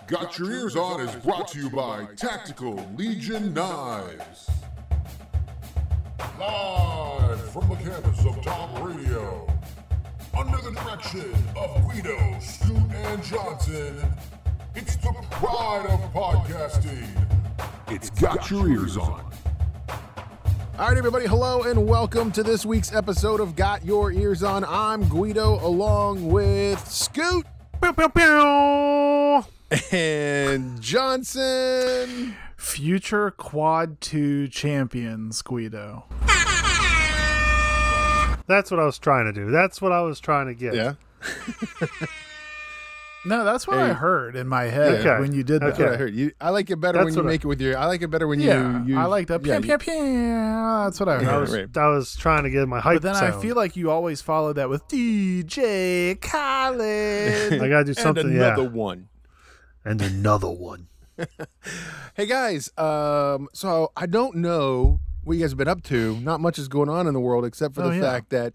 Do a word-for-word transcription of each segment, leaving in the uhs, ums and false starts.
Got Your Ears On is brought to you by Tactical Legion Knives. Live from the campus of Tom Radio, under the direction of Guido, Scoot, and Johnson, it's the pride of podcasting. It's Got Your Ears On. All right, everybody, hello and welcome to this week's episode of Got Your Ears On. I'm Guido along with Scoot Pew, pew, pew. and Johnson. Future Quad two champions, Guido. That's what I was trying to do. That's what I was trying to get. Yeah. No, that's what Hey. I heard in my head Okay. when you did that. That's what I heard. You, I like it better That's when you what I- make it with your. I like it better when Yeah, you. you I like that. Yeah, Pew, you- pew, pew. That's what I heard. I was, right. I was trying to get my hype But then sound. I feel like you always follow that with D J Khaled. I gotta do something. and another yeah. one. And another one. Hey guys, um, so I don't know what you guys have been up to. Not much is going on in the world except for Oh, the yeah. fact that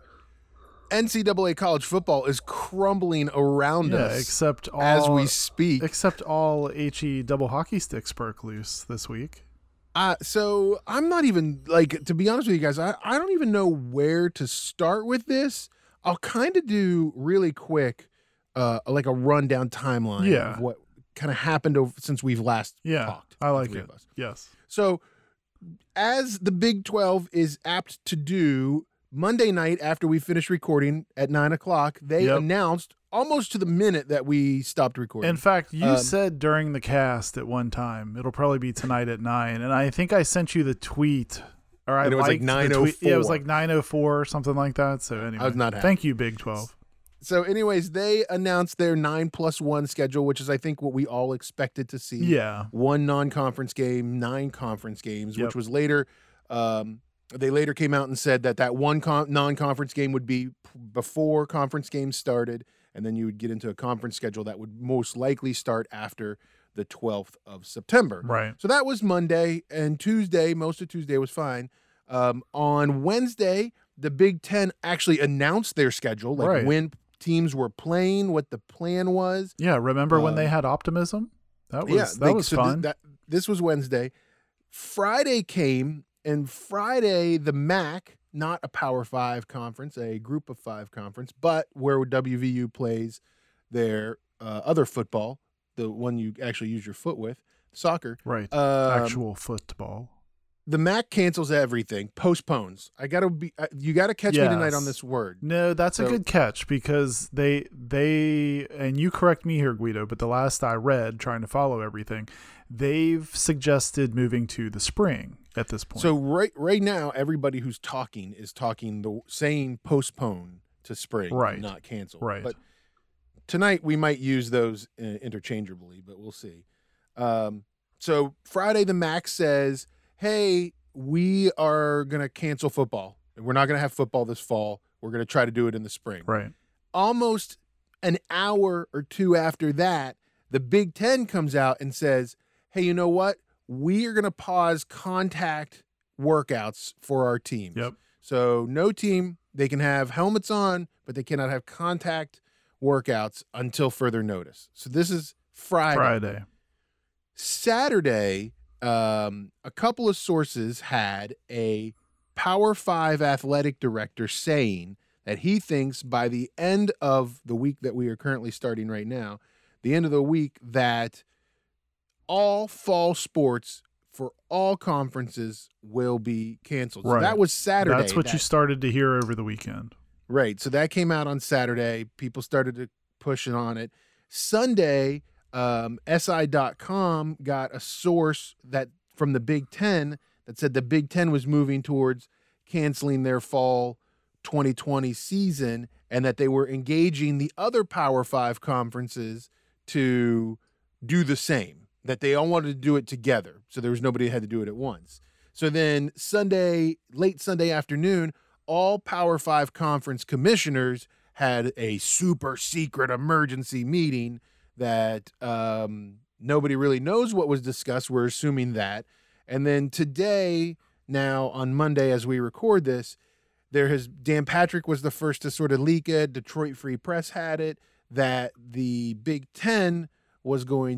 N C double A college football is crumbling around yeah, us except all as we speak. except all HE double hockey sticks broke loose this week. Uh, so I'm not even like, to be honest with you guys, I, I don't even know where to start with this. I'll kind of do really quick, uh, like a rundown timeline Yeah. of what kind of happened over, since we've last Yeah, talked. I the like three it. of us. Yes. So, as the Big twelve is apt to do, Monday night after we finished recording at nine o'clock, they Yep. announced almost to the minute that we stopped recording. In fact, you Um, said during the cast at one time, it'll probably be tonight at nine, and I think I sent you the tweet, or I And it was like liked the tweet. Yeah, it was nine oh four. like nine oh four or something like that. So anyway, I was not happy. thank you, Big twelve. So, anyways, they announced their nine plus one schedule, which is, I think, what we all expected to see. Yeah, One non-conference game, nine conference games, Yep. which was later. Um, they later came out and said that that one con- non-conference game would be p- before conference games started, and then you would get into a conference schedule that would most likely start after the twelfth of September. right. So that was Monday, and Tuesday, most of Tuesday was fine. Um, on Wednesday, the Big Ten actually announced their schedule, like Right. when teams were playing, what the plan was. Yeah, remember when Um, they had optimism? That was yeah, that they- was so th- fun. that, this was Wednesday. Friday came, and Friday the M A C, not a Power Five conference, a Group of Five conference, but where W V U plays their uh, other football, the one you actually use your foot with, soccer. right. Um, Actual football. The M A C cancels everything, postpones. I gotta be. uh, You gotta catch me tonight on Yes. this word. No, that's a So- good catch because they they and you correct me here, Guido, but the last I read, trying to follow everything, they've suggested moving to the spring at this point. So right, right now, everybody who's talking is talking the saying postpone to spring, Right. not cancel. Right. But tonight we might use those uh, interchangeably, but we'll see. Um, so Friday, the M A C says, "Hey, we are gonna cancel football. We're not gonna have football this fall. We're gonna try to do it in the spring." right. Almost an hour or two after that, the Big Ten comes out and says, "Hey, you know what? We are going to pause contact workouts for our teams." Yep. So no team, they can have helmets on, but they cannot have contact workouts until further notice. So this is Friday. Friday. Saturday, um, a couple of sources had a Power Five athletic director saying that he thinks by the end of the week that we are currently starting right now, the end of the week, that all fall sports for all conferences will be canceled. So Right. that was Saturday. That's what you that- started to hear over the weekend. Right. So that came out on Saturday. People started to push it on it. Sunday, um, S I dot com got a source that from the Big Ten that said the Big Ten was moving towards canceling their fall twenty twenty season and that they were engaging the other Power Five conferences to do the same, that they all wanted to do it together. So there was nobody that had to do it at once. So then Sunday, late Sunday afternoon, all Power Five conference commissioners had a super secret emergency meeting that um, nobody really knows what was discussed. We're assuming that. And then today, now on Monday, as we record this, there has Dan Patrick was the first to sort of leak it. Detroit Free Press had it, that the Big Ten was going to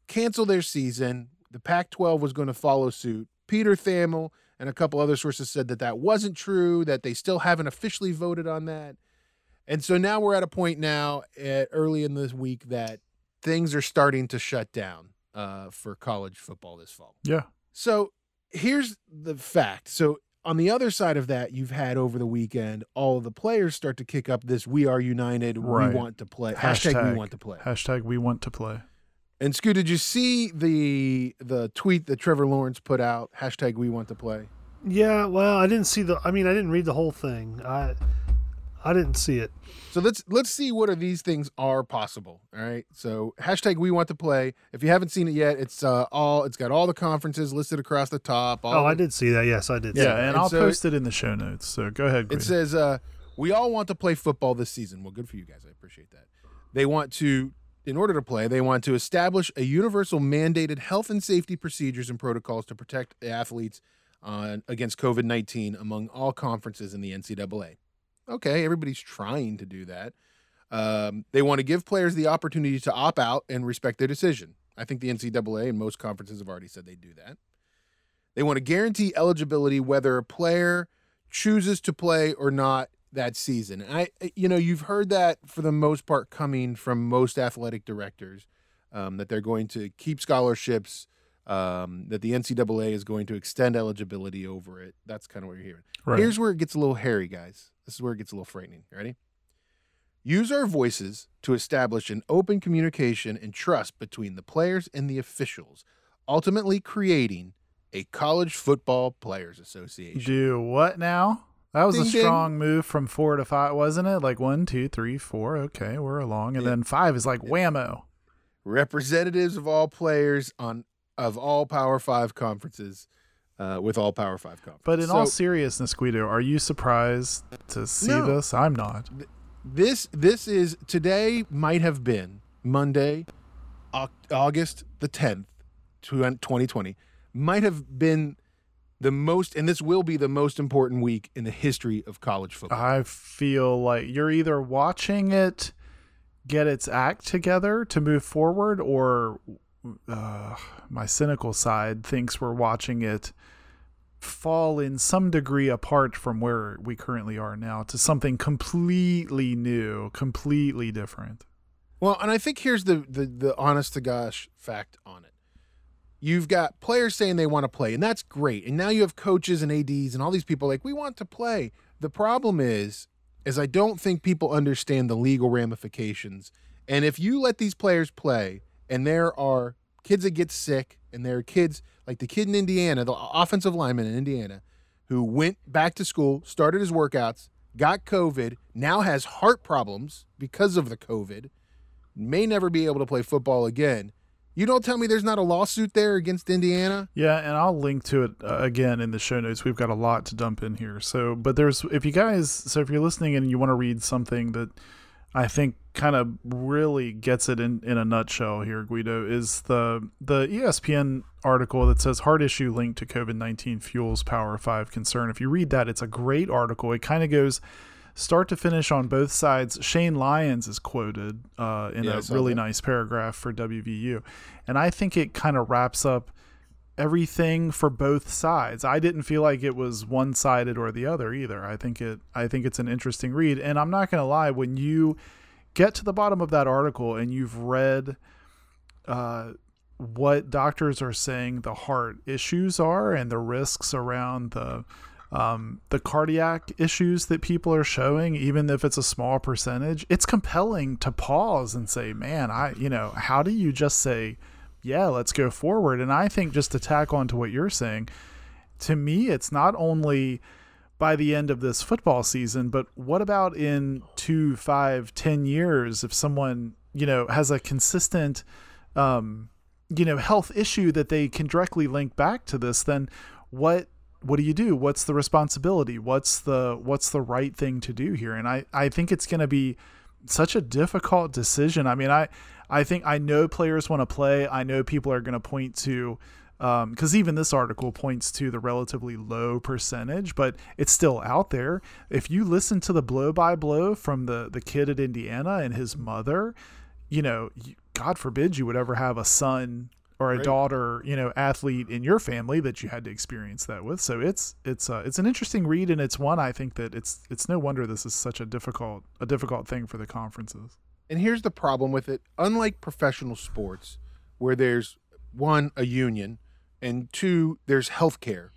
cancel their season. The Pac twelve was going to follow suit. Peter Thamel and a couple other sources said that that wasn't true, that they still haven't officially voted on that. And so now we're at a point now at, early in this week that things are starting to shut down uh, for college football this fall. Yeah. So here's the fact. So on the other side of that, you've had over the weekend, all of the players start to kick up this "We are united, Right. we want to play." Hashtag, Hashtag, we want to play. Hashtag we want to play. And Scoot, did you see the the tweet that Trevor Lawrence put out? Hashtag we want to play. Yeah, well, I didn't see the. I mean, I didn't read the whole thing. I, I didn't see it. So let's let's see what of these things are possible. All right. So hashtag we want to play. If you haven't seen it yet, it's uh, all it's got all the conferences listed across the top. All Oh, I the- did see that. Yes, I did. Yeah, see and, that. and I'll so post it in the show notes. So go ahead. It Guido. says, uh, we all want to play football this season. Well, good for you guys. I appreciate that. They want to, in order to play, they want to establish a universal mandated health and safety procedures and protocols to protect the athletes uh, against COVID nineteen among all conferences in the N C double A. Okay, everybody's trying to do that. Um, they want to give players the opportunity to opt out and respect their decision. I think the N C double A and most conferences have already said they do that. They want to guarantee eligibility whether a player chooses to play or not that season. And I, you know, you've heard that for the most part coming from most athletic directors, um, that they're going to keep scholarships, um, that the N C double A is going to extend eligibility over it. That's kind of what you're hearing. Right. Here's where it gets a little hairy, guys. This is where it gets a little frightening. Ready? Use our voices to establish an open communication and trust between the players and the officials, ultimately creating a college football players association. Do what now? That was Ding, a ding. strong move from four to five, wasn't it? Like one, two, three, four. Okay, we're along, and Yeah. then five is like whammo. Representatives of all players on of all Power Five conferences, uh, with all Power Five conferences. But in So all seriousness, Guido, are you surprised to see No. this? I'm not. this this is today might have been Monday, Au- August the tenth, twenty twenty, might have been the most, and this will be the most important week in the history of college football. I feel like you're either watching it get its act together to move forward, or uh, my cynical side thinks we're watching it fall in some degree apart from where we currently are now to something completely new, completely different. Well, and I think here's the the, the honest to gosh fact on it. You've got players saying they want to play, and that's great. And now you have coaches and A Ds and all these people like, we want to play. The problem is, is I don't think people understand the legal ramifications. And if you let these players play, and there are kids that get sick, and there are kids like the kid in Indiana, the offensive lineman in Indiana, who went back to school, started his workouts, got COVID, now has heart problems because of the COVID, may never be able to play football again. You don't tell me there's not a lawsuit there against Indiana? Yeah, and I'll link to it uh, again in the show notes. We've got a lot to dump in here. So, but there's, if you guys, so if you're listening and you want to read something that I think kind of really gets it in, in a nutshell here, Guido, is the the E S P N article that says heart issue linked to COVID nineteen fuels Power Five concern. If you read that, it's a great article. It kind of goes start to finish on both sides. Shane Lyons is quoted uh, in Yeah, I a saw really that. nice paragraph for W V U. And I think it kind of wraps up everything for both sides. I didn't feel like it was one-sided or the other either. I think it I think it's an interesting read. And I'm not going to lie, when you get to the bottom of that article and you've read uh, what doctors are saying the heart issues are and the risks around the um, the cardiac issues that people are showing, even if it's a small percentage, it's compelling to pause and say, man, I, you know, how do you just say, yeah, let's go forward? And I think, just to tack on to what you're saying, to me, it's not only by the end of this football season, but what about in two, five, ten years, if someone, you know, has a consistent, um, you know, health issue that they can directly link back to this, then what, what do you do? What's the responsibility? What's the, what's the right thing to do here? And I, I think it's going to be such a difficult decision. I mean, I, I think I know players want to play. I know people are going to point to, um, because even this article points to the relatively low percentage, but it's still out there. If you listen to the blow by blow from the, the kid at Indiana and his mother, you know, God forbid you would ever have a son or a Right. daughter, you know, athlete in your family that you had to experience that with. So it's it's uh, it's an interesting read, and it's one I think that it's it's no wonder this is such a difficult a difficult thing for the conferences. And here's the problem with it. Unlike professional sports, where there's one, a union, and two, there's health care.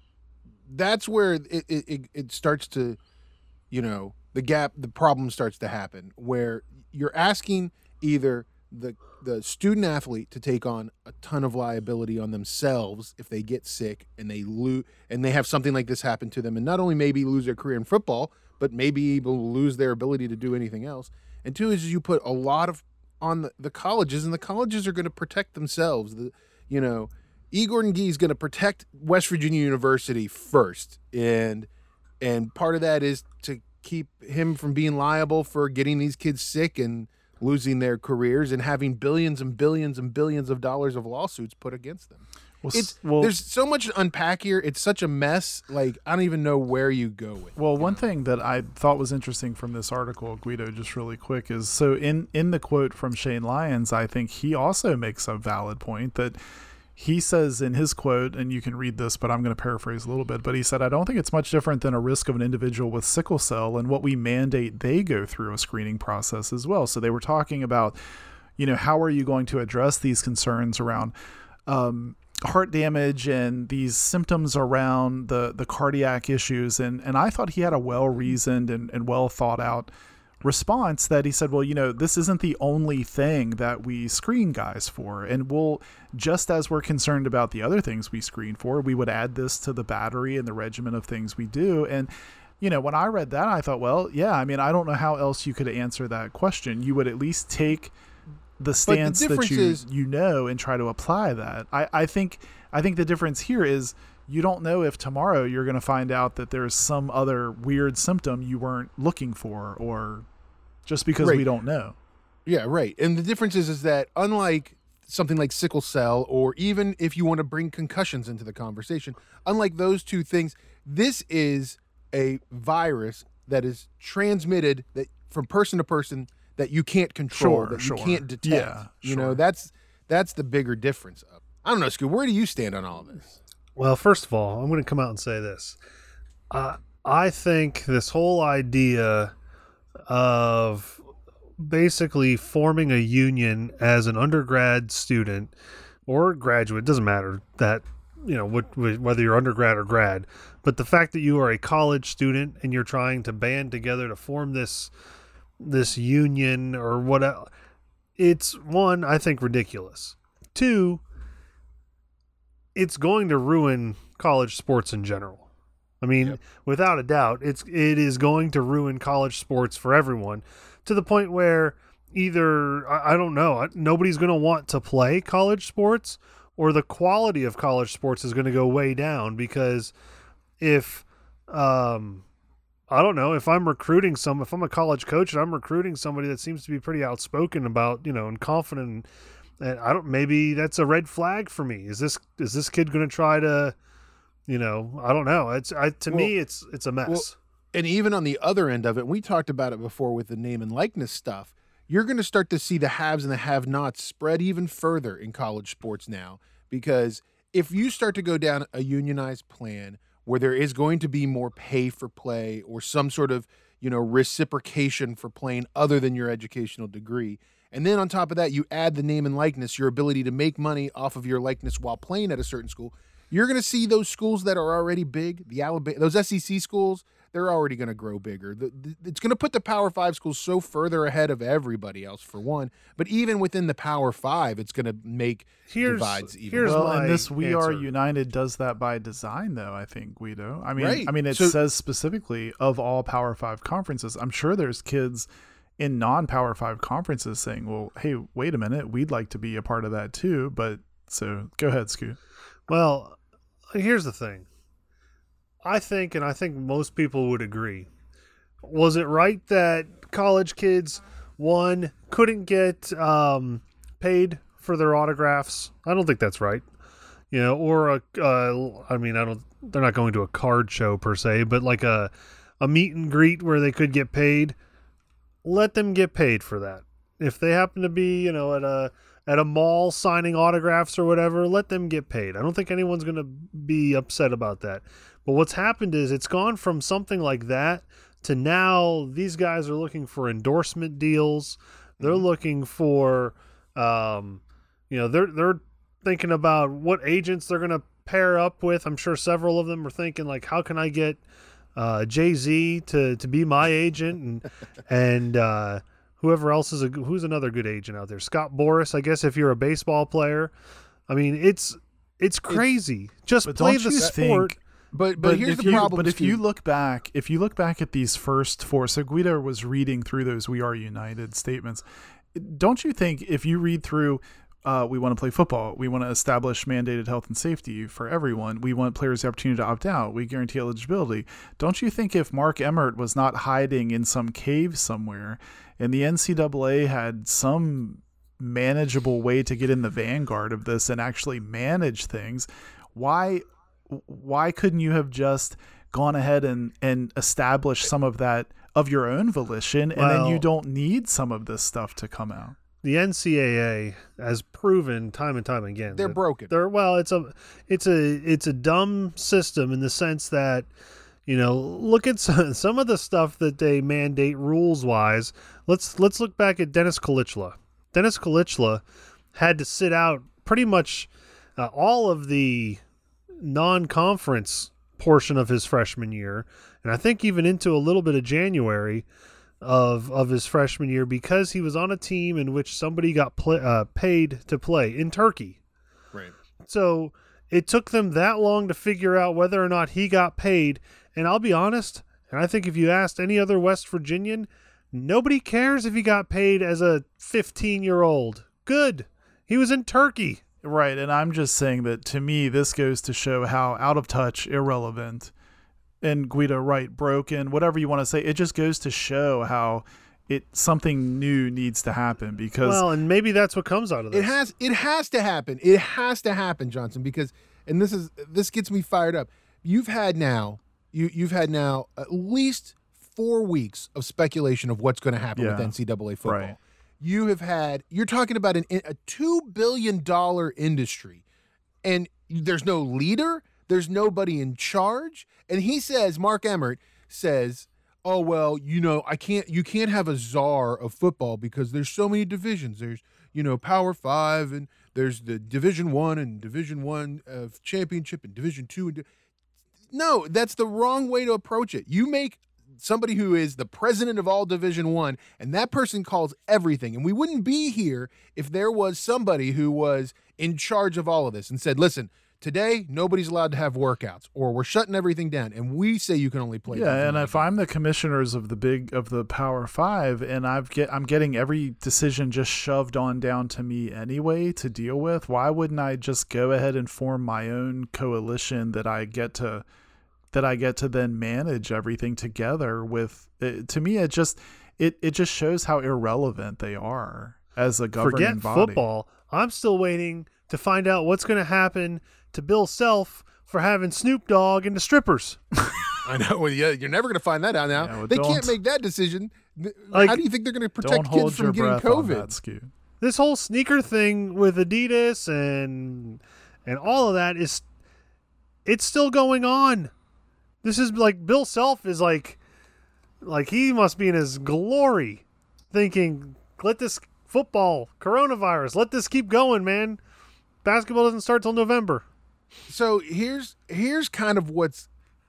That's where it, it, it, it starts to, you know, the gap, the problem starts to happen, where you're asking either the the student athlete to take on a ton of liability on themselves if they get sick and they lose, and they have something like this happen to them, and not only maybe lose their career in football, but maybe able lose their ability to do anything else. And two is you put a lot of on the, the colleges, and the colleges are going to protect themselves. The you know, E. Gordon Gee is going to protect West Virginia University first, and and part of that is to keep him from being liable for getting these kids sick and losing their careers and having billions and billions and billions of dollars of lawsuits put against them. Well, It's well, there's so much to unpack here. It's such a mess. Like, I don't even know where you go with it. Well, one thing that I thought was interesting from this article, Guido, just really quick, is so in, in the quote from Shane Lyons, I think he also makes a valid point that he says in his quote, and you can read this, but I'm going to paraphrase a little bit, but he said, I don't think it's much different than a risk of an individual with sickle cell and what we mandate they go through a screening process as well. So they were talking about, you know, how are you going to address these concerns around um, heart damage and these symptoms around the, the cardiac issues. And, and I thought he had a well-reasoned and, and well thought out response that he said, well, you know, this isn't the only thing that we screen guys for. And we'll, just as we're concerned about the other things we screen for, we would add this to the battery and the regimen of things we do. And, you know, when I read that, I thought, well, yeah, I mean, I don't know how else you could answer that question. You would at least take the stance the that you, is, you know, and try to apply that. I, I think, I think the difference here is you don't know if tomorrow you're going to find out that there's some other weird symptom you weren't looking for, or just because right. we don't know. Yeah, right. And the difference is, is that unlike something like sickle cell, or even if you want to bring concussions into the conversation, unlike those two things, this is a virus that is transmitted that from person to person that you can't control, Sure, that sure. you can't detect. Yeah, you sure. know, that's that's the bigger difference. I don't know, Scoot, where do you stand on all of this? Well, first of all, I'm going to come out and say this. Uh, I think this whole idea of basically forming a union as an undergrad student or graduate, doesn't matter that, you know, what, whether you're undergrad or grad, but the fact that you are a college student and you're trying to band together to form this this union or what, it's one, I think ridiculous. Two, it's going to ruin college sports in general. I mean, yep. without a doubt, it's it is going to ruin college sports for everyone, to the point where either, I, I don't know, nobody's going to want to play college sports, or the quality of college sports is going to go way down, because if, um, I don't know, if I'm recruiting some, if I'm a college coach and I'm recruiting somebody that seems to be pretty outspoken about, you know, and confident, and I don't, maybe that's a red flag for me. Is this, is this kid going to try to, you know, I don't know. It's, I, to well, me, it's, it's a mess. Well, and even on the other end of it, we talked about it before with the name and likeness stuff. You're going to start to see the haves and the have-nots spread even further in college sports now, because if you start to go down a unionized plan where there is going to be more pay for play or some sort of, you know, reciprocation for playing other than your educational degree, and then on top of that, you add the name and likeness, your ability to make money off of your likeness while playing at a certain school, you're going to see those schools that are already big, the Alabama, those S E C schools, they're already going to grow bigger. The, the, it's going to put the Power Five schools so further ahead of everybody else, for one. But even within the Power Five, it's going to make here's, divides even. Here's well, my and this We answer. Are United does that by design, though, I think, Guido. I mean, right. I mean, it so, says specifically of all Power Five conferences. I'm sure there's kids in non-Power Five conferences saying, well, hey, wait a minute, we'd like to be a part of that too. But so go ahead, Scoot. Well, here's the thing. I think, and I think most people would agree, was it right that college kids, one, couldn't get um, paid for their autographs? I don't think that's right. You know, or a, uh, I mean, I don't, they're not going to a card show per se, but like a, a meet and greet where they could get paid. Let them get paid for that. If they happen to be, you know, at a at a mall signing autographs or whatever, let them get paid. I don't think anyone's going to be upset about that. But what's happened is it's gone from something like that to now these guys are looking for endorsement deals. They're mm-hmm. looking for, um, you know, they're they're thinking about what agents they're going to pair up with. I'm sure several of them are thinking like, how can I get uh, Jay-Z to to be my agent and and uh, whoever else is a who's another good agent out there. Scott Boras, I guess, if you're a baseball player. I mean, it's it's crazy. It's, Just play the sport. Think, but, but but here's if the you, problem. But if Stu. you look back, if you look back at these first four, so Guido was reading through those "We Are United" statements. Don't you think if you read through, uh, we want to play football, we want to establish mandated health and safety for everyone, we want players the opportunity to opt out, we guarantee eligibility. Don't you think if Mark Emmert was not hiding in some cave somewhere, and the N C double A had some manageable way to get in the vanguard of this and actually manage things, why why couldn't you have just gone ahead and, and established some of that of your own volition, and well, then you don't need some of this stuff to come out? The N C double A has proven time and time again they're broken. They're well, it's a it's a it's a dumb system in the sense that, you know, look at some, some of the stuff that they mandate rules wise. Let's let's look back at Dennis Kalichla. Dennis Kalichla had to sit out pretty much uh, all of the non-conference portion of his freshman year, and I think even into a little bit of January of of his freshman year, because he was on a team in which somebody got play, uh, paid to play in Turkey. Right. So it took them that long to figure out whether or not he got paid. And I'll be honest, and I think if you asked any other West Virginian, nobody cares if he got paid as a fifteen-year-old. Good. He was in Turkey. Right, and I'm just saying that to me, this goes to show how out of touch, irrelevant, and Guido, right, broken, whatever you want to say. It just goes to show how it something new needs to happen, because well, and maybe that's what comes out of this. It has it has to happen. It has to happen, Johnson, because and this is this gets me fired up. You've had now you you've had now at least four weeks of speculation of what's going to happen yeah, with N C double A football. Right. You have had, you're talking about an, a two billion dollars industry, and there's no leader, there's nobody in charge. And he says, Mark Emmert says, oh, well, you know, I can't, you can't have a czar of football because there's so many divisions. There's, you know, Power Five, and there's the Division One and Division One of Championship and Division Two. And no, that's the wrong way to approach it. You make somebody who is the president of all Division One, and that person calls everything. And we wouldn't be here if there was somebody who was in charge of all of this and said, listen, today nobody's allowed to have workouts, or we're shutting everything down, and we say you can only play. Yeah, and if I'm the commissioners of the big of the Power Five, and I've get I'm getting every decision just shoved on down to me anyway to deal with, why wouldn't I just go ahead and form my own coalition that I get to that I get to then manage everything together with? It, to me, it just it it just shows how irrelevant they are as a governing Forget body. Football. I'm still waiting to find out what's going to happen to Bill Self for having Snoop Dogg into strippers. I know. Well, yeah, you're never going to find that out now. Yeah, well, they can't make that decision. Like, how do you think they're going to protect kids from getting COVID? This whole sneaker thing with Adidas and and all of that is it's still going on. This is like Bill Self is like like he must be in his glory, thinking, let this football coronavirus, let this keep going, man. Basketball doesn't start till November. So here's here's kind of what's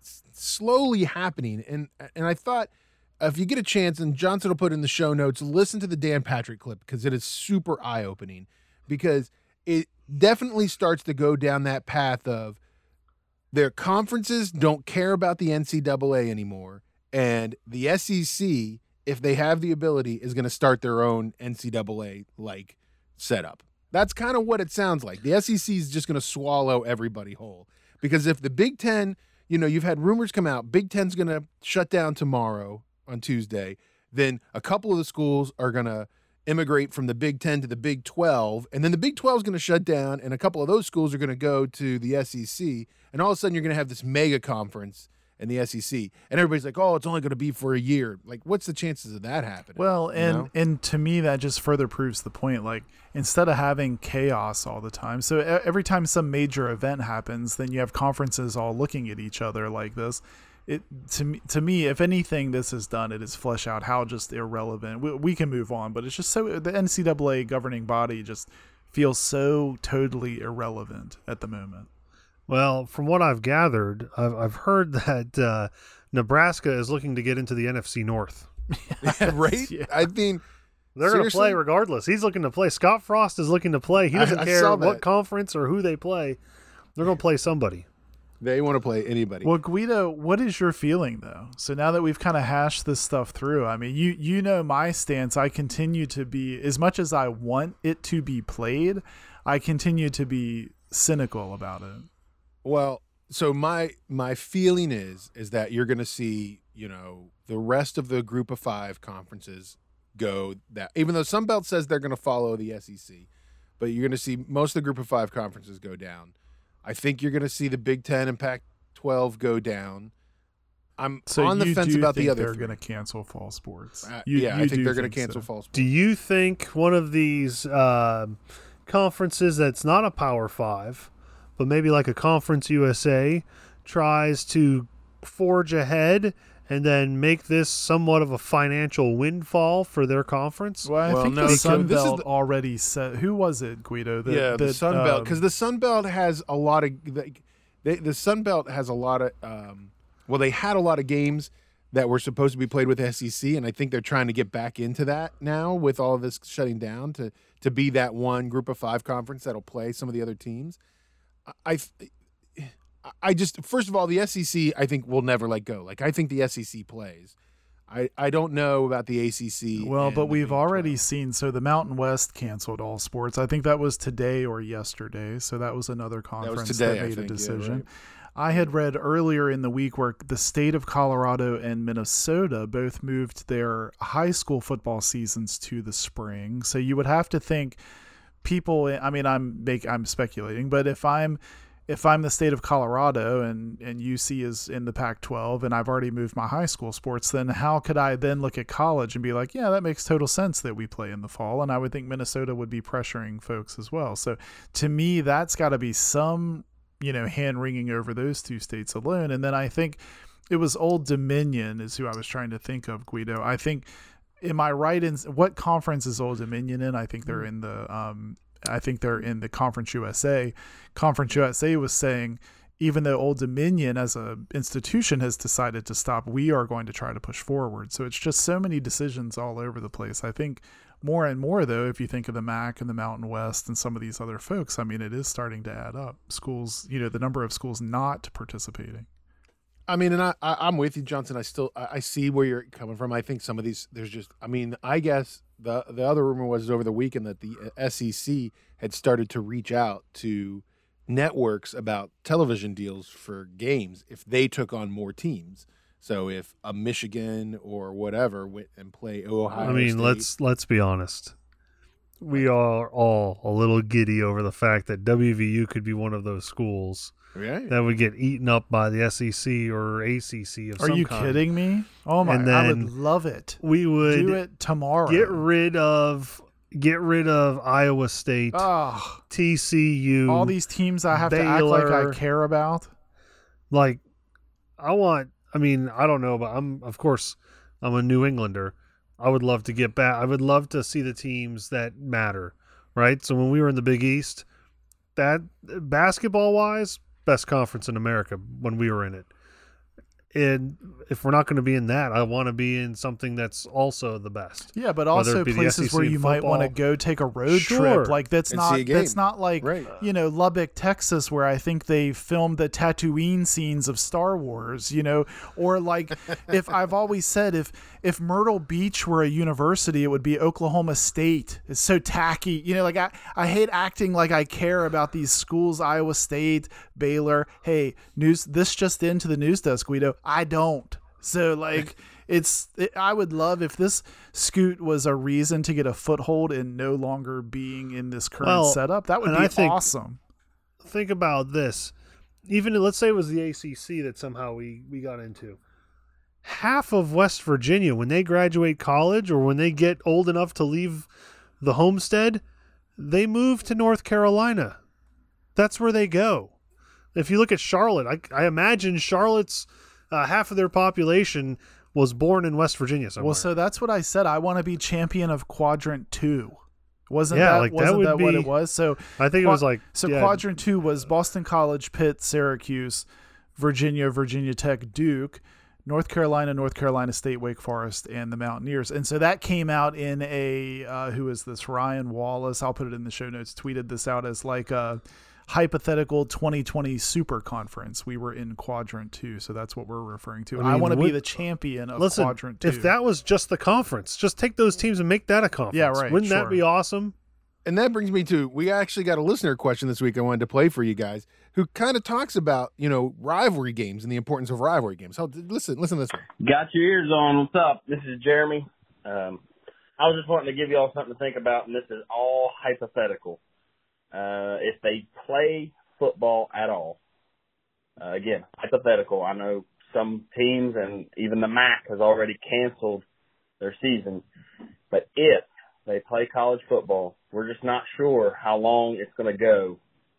slowly happening, and and I thought if you get a chance, and Johnson will put in the show notes, listen to the Dan Patrick clip because it is super eye opening, because it definitely starts to go down that path of their conferences don't care about the N C double A anymore, and the S E C, if they have the ability, is going to start their own N C double A like setup. That's kind of what it sounds like. The S E C is just going to swallow everybody whole, because if the Big Ten, you know, you've had rumors come out, Big Ten's going to shut down tomorrow on Tuesday, then a couple of the schools are going to immigrate from the Big Ten to the Big twelve, and then the Big twelve is going to shut down, and a couple of those schools are going to go to the S E C, and all of a sudden you're going to have this mega conference, and the S E C. And everybody's like, oh, it's only going to be for a year. Like, what's the chances of that happening? Well, You and know? and to me that just further proves the point. Like, instead of having chaos all the time, so e- every time some major event happens, then you have conferences all looking at each other like this. It to me, to me, if anything, this has done it is flesh out how just irrelevant. We, we can move on, but it's just so the N C double A governing body just feels so totally irrelevant at the moment. Well, from what I've gathered, I've, I've heard that uh, Nebraska is looking to get into the N F C North. right? Yeah. I mean, They're going to seriously? play regardless. He's looking to play. Scott Frost is looking to play. He I- doesn't I care saw what that. conference or who they play. They're going to play somebody. They want to play anybody. Well, Guido, what is your feeling though? So now that we've kind of hashed this stuff through, I mean, you you know my stance. I continue to be, as much as I want it to be played, I continue to be cynical about it. Well, so my my feeling is is that you're going to see, you know, the rest of the group of five conferences go that, even though Sunbelt says they're going to follow the S E C, but you're going to see most of the group of five conferences go down. I think you're going to see the Big Ten and Pac twelve go down. I'm So on the you fence do about think the other they're three. going to cancel fall sports. Uh, You- yeah, you I think do they're going to think cancel so. fall sports. Do you think one of these uh, conferences that's not a Power Five, but maybe like a Conference U S A, tries to forge ahead and then make this somewhat of a financial windfall for their conference? Well, I Well, think no, the so Sun this is Belt the- already said. Who was it, Guido? That, yeah, the that, Sun Belt, um, because the Sun Belt has a lot of the, they, the Sun Belt has a lot of um, well, they had a lot of games that were supposed to be played with S E C, and I think they're trying to get back into that now with all of this shutting down to to be that one group of five conference that'll play some of the other teams. I, I, I just first of all, the S E C I think will never let go. Like, I think the S E C plays. I, I don't know about the A C C. Well, and but the we've Big already twelve. seen. So the Mountain West canceled all sports. I think that was today or yesterday. So that was another conference that, today, I made think, a yeah, decision. right. I had read earlier in the week where the state of Colorado and Minnesota both moved their high school football seasons to the spring. So you would have to think people. I mean, I'm make I'm speculating, but if I'm if I'm the state of Colorado and, and U C is in the Pac twelve and I've already moved my high school sports, then how could I then look at college and be like, yeah, that makes total sense that we play in the fall? And I would think Minnesota would be pressuring folks as well. So to me, that's got to be some, you know, hand wringing over those two states alone. And then I think it was Old Dominion is who I was trying to think of, Guido. I think, am I right in what conference is Old Dominion in? I think they're in the, um, I think they're in the Conference U S A. Conference U S A was saying, even though Old Dominion as a institution has decided to stop, we are going to try to push forward. So it's just so many decisions all over the place. I think more and more, though, if you think of the M A C and the Mountain West and some of these other folks, I mean, it is starting to add up. Schools, you know, the number of schools not participating. I mean, and I, I, I'm with you, Johnson. I still, I, I see where you're coming from. I think some of these, there's just, I mean, I guess the the other rumor was over the weekend that the S E C had started to reach out to networks about television deals for games if they took on more teams. So if a Michigan or whatever went and play Ohio I mean, State, let's let's be honest. We are all a little giddy over the fact that W V U could be one of those schools right? that would get eaten up by the S E C or A C C of Are some you kind. kidding me? Oh my! And I would then love it. We would Do it tomorrow. get rid of get rid of Iowa State, Oh, T C U, all these teams I have to act like I Baylor. care about. like I want. I mean, I don't know, but I'm of course I'm a New Englander. I would love to get back. I would love to see the teams that matter, right? So when we were in the Big East, that basketball wise, best conference in America when we were in it. And if we're not going to be in that, I want to be in something that's also the best. Yeah, but Whether also it be the places S E C where in you might want to football. go take a road Sure. trip. Like that's And not see a game. that's not like Right. you know Lubbock, Texas, where I think they filmed the Tatooine scenes of Star Wars. You know, or like if I've always said if if Myrtle Beach were a university, it would be Oklahoma State. It's so tacky. You know, like I I hate acting like I care about these schools. Iowa State, Baylor. Hey, news. This just into the news desk, Guido. I don't. So like it's it, I would love if this scoot was a reason to get a foothold in no longer being in this current Well, setup. That would and be I think- awesome. Think about this. even let's say it was the A C C that somehow we, we got into. Half of West Virginia, when they graduate college or when they get old enough to leave the homestead, they move to North Carolina. That's where they go. If you look at Charlotte, I, I imagine Charlotte's uh, half of their population was born in West Virginia somewhere. Well, so that's what I said. I want to be champion of Quadrant Two. Wasn't yeah, that like wasn't that, would that be, what it was? So I think it was like so. yeah. Quadrant Two was Boston College, Pitt, Syracuse, Virginia, Virginia Tech, Duke, North Carolina, North Carolina State, Wake Forest, and the Mountaineers. And so that came out in a uh, who is this? Ryan Wallace. I'll put it in the show notes. Tweeted this out as like a hypothetical twenty twenty super conference. We were in Quadrant Two, so that's what we're referring to. I, I mean, want to what- be the champion of Listen, Quadrant Two. if that was just the conference, just take those teams and make that a conference. Yeah, right, Wouldn't sure. that be awesome? And that brings me to, we actually got a listener question this week I wanted to play for you guys, who kind of talks about, you know, rivalry games and the importance of rivalry games. So listen, listen to this one. Got your ears on. What's up? This is Jeremy. Um, I was just wanting to give you all something to think about, and this is all hypothetical. Uh, if they play football at all, uh, again, hypothetical. I know some teams and even the M A C has already canceled their season, but if they play college football, we're just not sure how long it's going to go.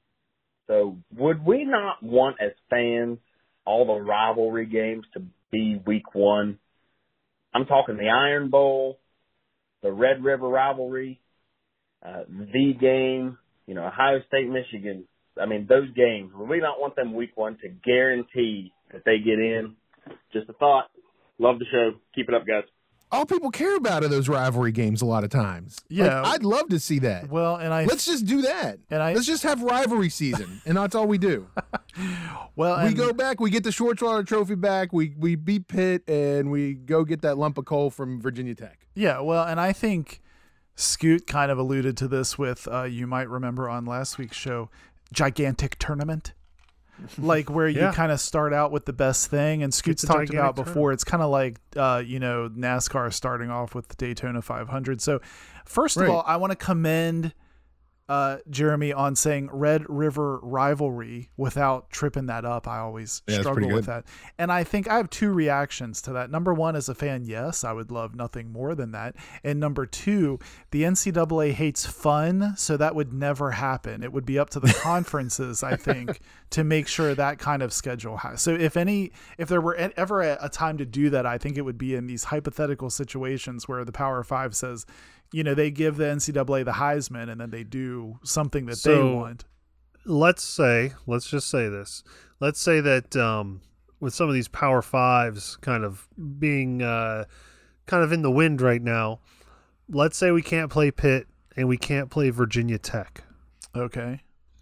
So would we not want as fans all the rivalry games to be week one? I'm talking the Iron Bowl, the Red River rivalry, uh, the game, you know, Ohio State, Michigan. I mean, those games, would we not want them week one to guarantee that they get in? Just a thought. Love the show. Keep it up, guys. All people care about are those rivalry games a lot of times. Yeah. Like, I'd love to see that. well, and I Let's just do that. And I- Let's just have rivalry season, and that's all we do. well we and, go back, we get the Schwartzweiler Trophy back, we we beat Pitt, and we go get that lump of coal from Virginia Tech. Yeah, well, and I think Scoot kind of alluded to this with, uh, you might remember on last week's show, gigantic tournament. Like where you Yeah. kind of start out with the best thing, and Scoot's a talked gigantic about before. tournament. It's kind of like uh, you know, NASCAR starting off with the Daytona five hundred. So first Right. of all, I want to commend uh, Jeremy on saying Red River rivalry without tripping that up. I always Yeah, that's struggle pretty with good. that. And I think I have two reactions to that. Number one, as a fan, yes, I would love nothing more than that. And number two, the N C double A hates fun, so that would never happen. It would be up to the conferences, I think, to make sure that kind of schedule has. So if any, if there were e- ever a, a time to do that, I think it would be in these hypothetical situations where the Power Five says, you know, they give the N C double A the Heisman and then they do something that they So- want. Let's say, let's just say this. Let's say that um, with some of these Power Fives kind of being uh, kind of in the wind right now, let's say we can't play Pitt and we can't play Virginia Tech. Okay.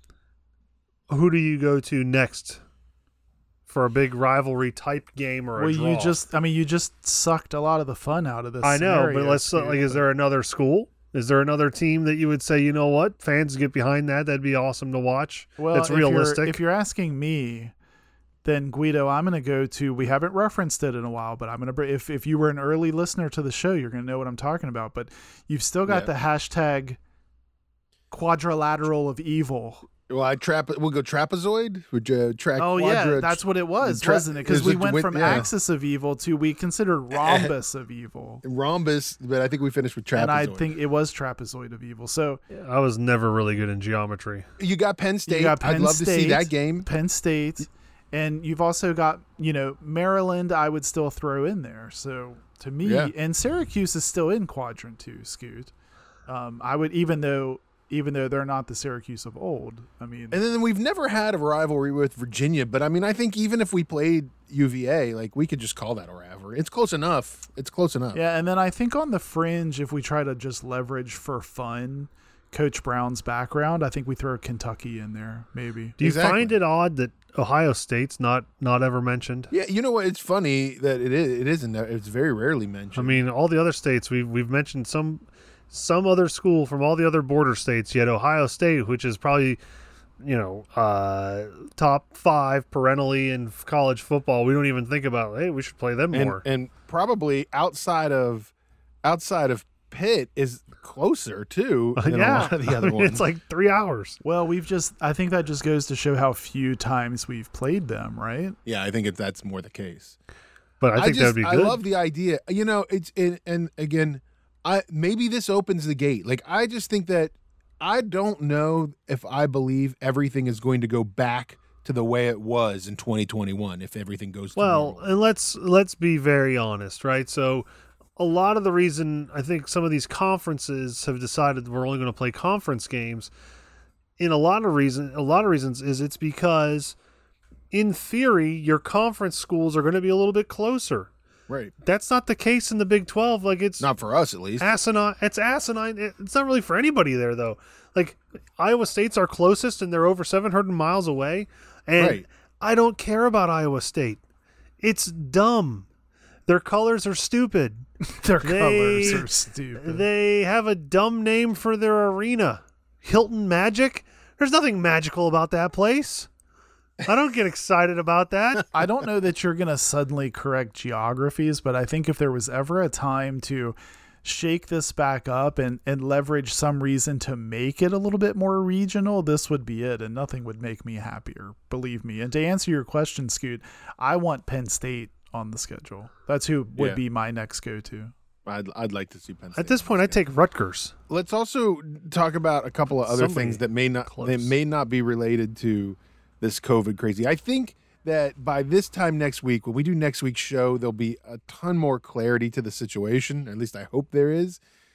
Who do you go to next for a big rivalry type game or a Well, draw? you just, I mean, you just sucked a lot of the fun out of this. I know, scenario, but let's Scoot, like, is but- there another school? Is there another team that you would say, you know what, fans get behind that? That'd be awesome to watch. Well, That's if you're- realistic. If you're asking me, then Guido, I'm going to go to. We haven't referenced it in a while, but I'm going to. If if you were an early listener to the show, you're going to know what I'm talking about. But you've still got Yeah. the hashtag quadrilateral of evil. Well, I trap. We'll go trapezoid. Would you track? Oh yeah, quadra- that's what it was, tra- wasn't it? Because is we it went with- from yeah. axis of evil to we considered rhombus of evil, rhombus, but I think we finished with trapezoid. and I think it was trapezoid of evil. So I was never really good in geometry. you got Penn State. you got Penn I'd love State, to see that game. Penn State, and you've also got, you know, Maryland. I would still throw in there. So to me, Yeah. and Syracuse is still in quadrant two. Scoot. Um, I would, even though even though they're not the Syracuse of old. I mean, And then we've never had a rivalry with Virginia, but I mean, I think even if we played U V A, like we could just call that a rivalry. It's close enough. It's close enough. yeah, and then I think on the fringe, if we try to just leverage for fun Coach Brown's background, I think we throw Kentucky in there, maybe. Do you Exactly. find it odd that Ohio State's not not ever mentioned? Yeah, you know what? It's funny that it is. It isn't. It's very rarely mentioned. I mean, all the other states we've we've mentioned some some other school from all the other border states. Yet Ohio State, which is probably, you know, uh, top five perennially in college football, we don't even think about. Hey, we should play them and, more. and probably outside of outside of Pitt is closer too than yeah, a lot of the I other mean, ones. it's like three hours. Well, we've just I think that just goes to show how few times we've played them, right? Yeah, I think it, that's more the case. But I think just, that would be good. I love the idea. You know, it's it, and again, I maybe this opens the gate. Like I just think that I don't know if I believe everything is going to go back to the way it was in twenty twenty-one if everything goes to Well, normal. and let's let's be very honest, right? So a lot of the reason I think some of these conferences have decided we're only going to play conference games in a lot of reason a lot of reasons is it's because in theory your conference schools are going to be a little bit closer. Right. That's not the case in the Big twelve. Like it's Not for us at least. asinine. It's asinine. It's not really for anybody there though. Like Iowa State's our closest and they're over seven hundred miles away. And Right. I don't care about Iowa State. It's dumb. Their colors are stupid. Their They- colors are stupid. They have a dumb name for their arena. Hilton Magic? There's nothing magical about that place. I don't get excited about that. I don't know that you're going to suddenly correct geographies, but I think if there was ever a time to shake this back up and, and leverage some reason to make it a little bit more regional, this would be it, and nothing would make me happier, believe me. And to answer your question, Scoot, I want Penn State on the schedule. That's who would Yeah. be my next go-to. I'd I'd like to see Penn State. At this point, I take Rutgers. Let's also talk about a couple of other Somebody things that may not close. that may not be related to this COVID crazy. I think that by this time next week, when we do next week's show, there'll be a ton more clarity to the situation. At least I hope there is.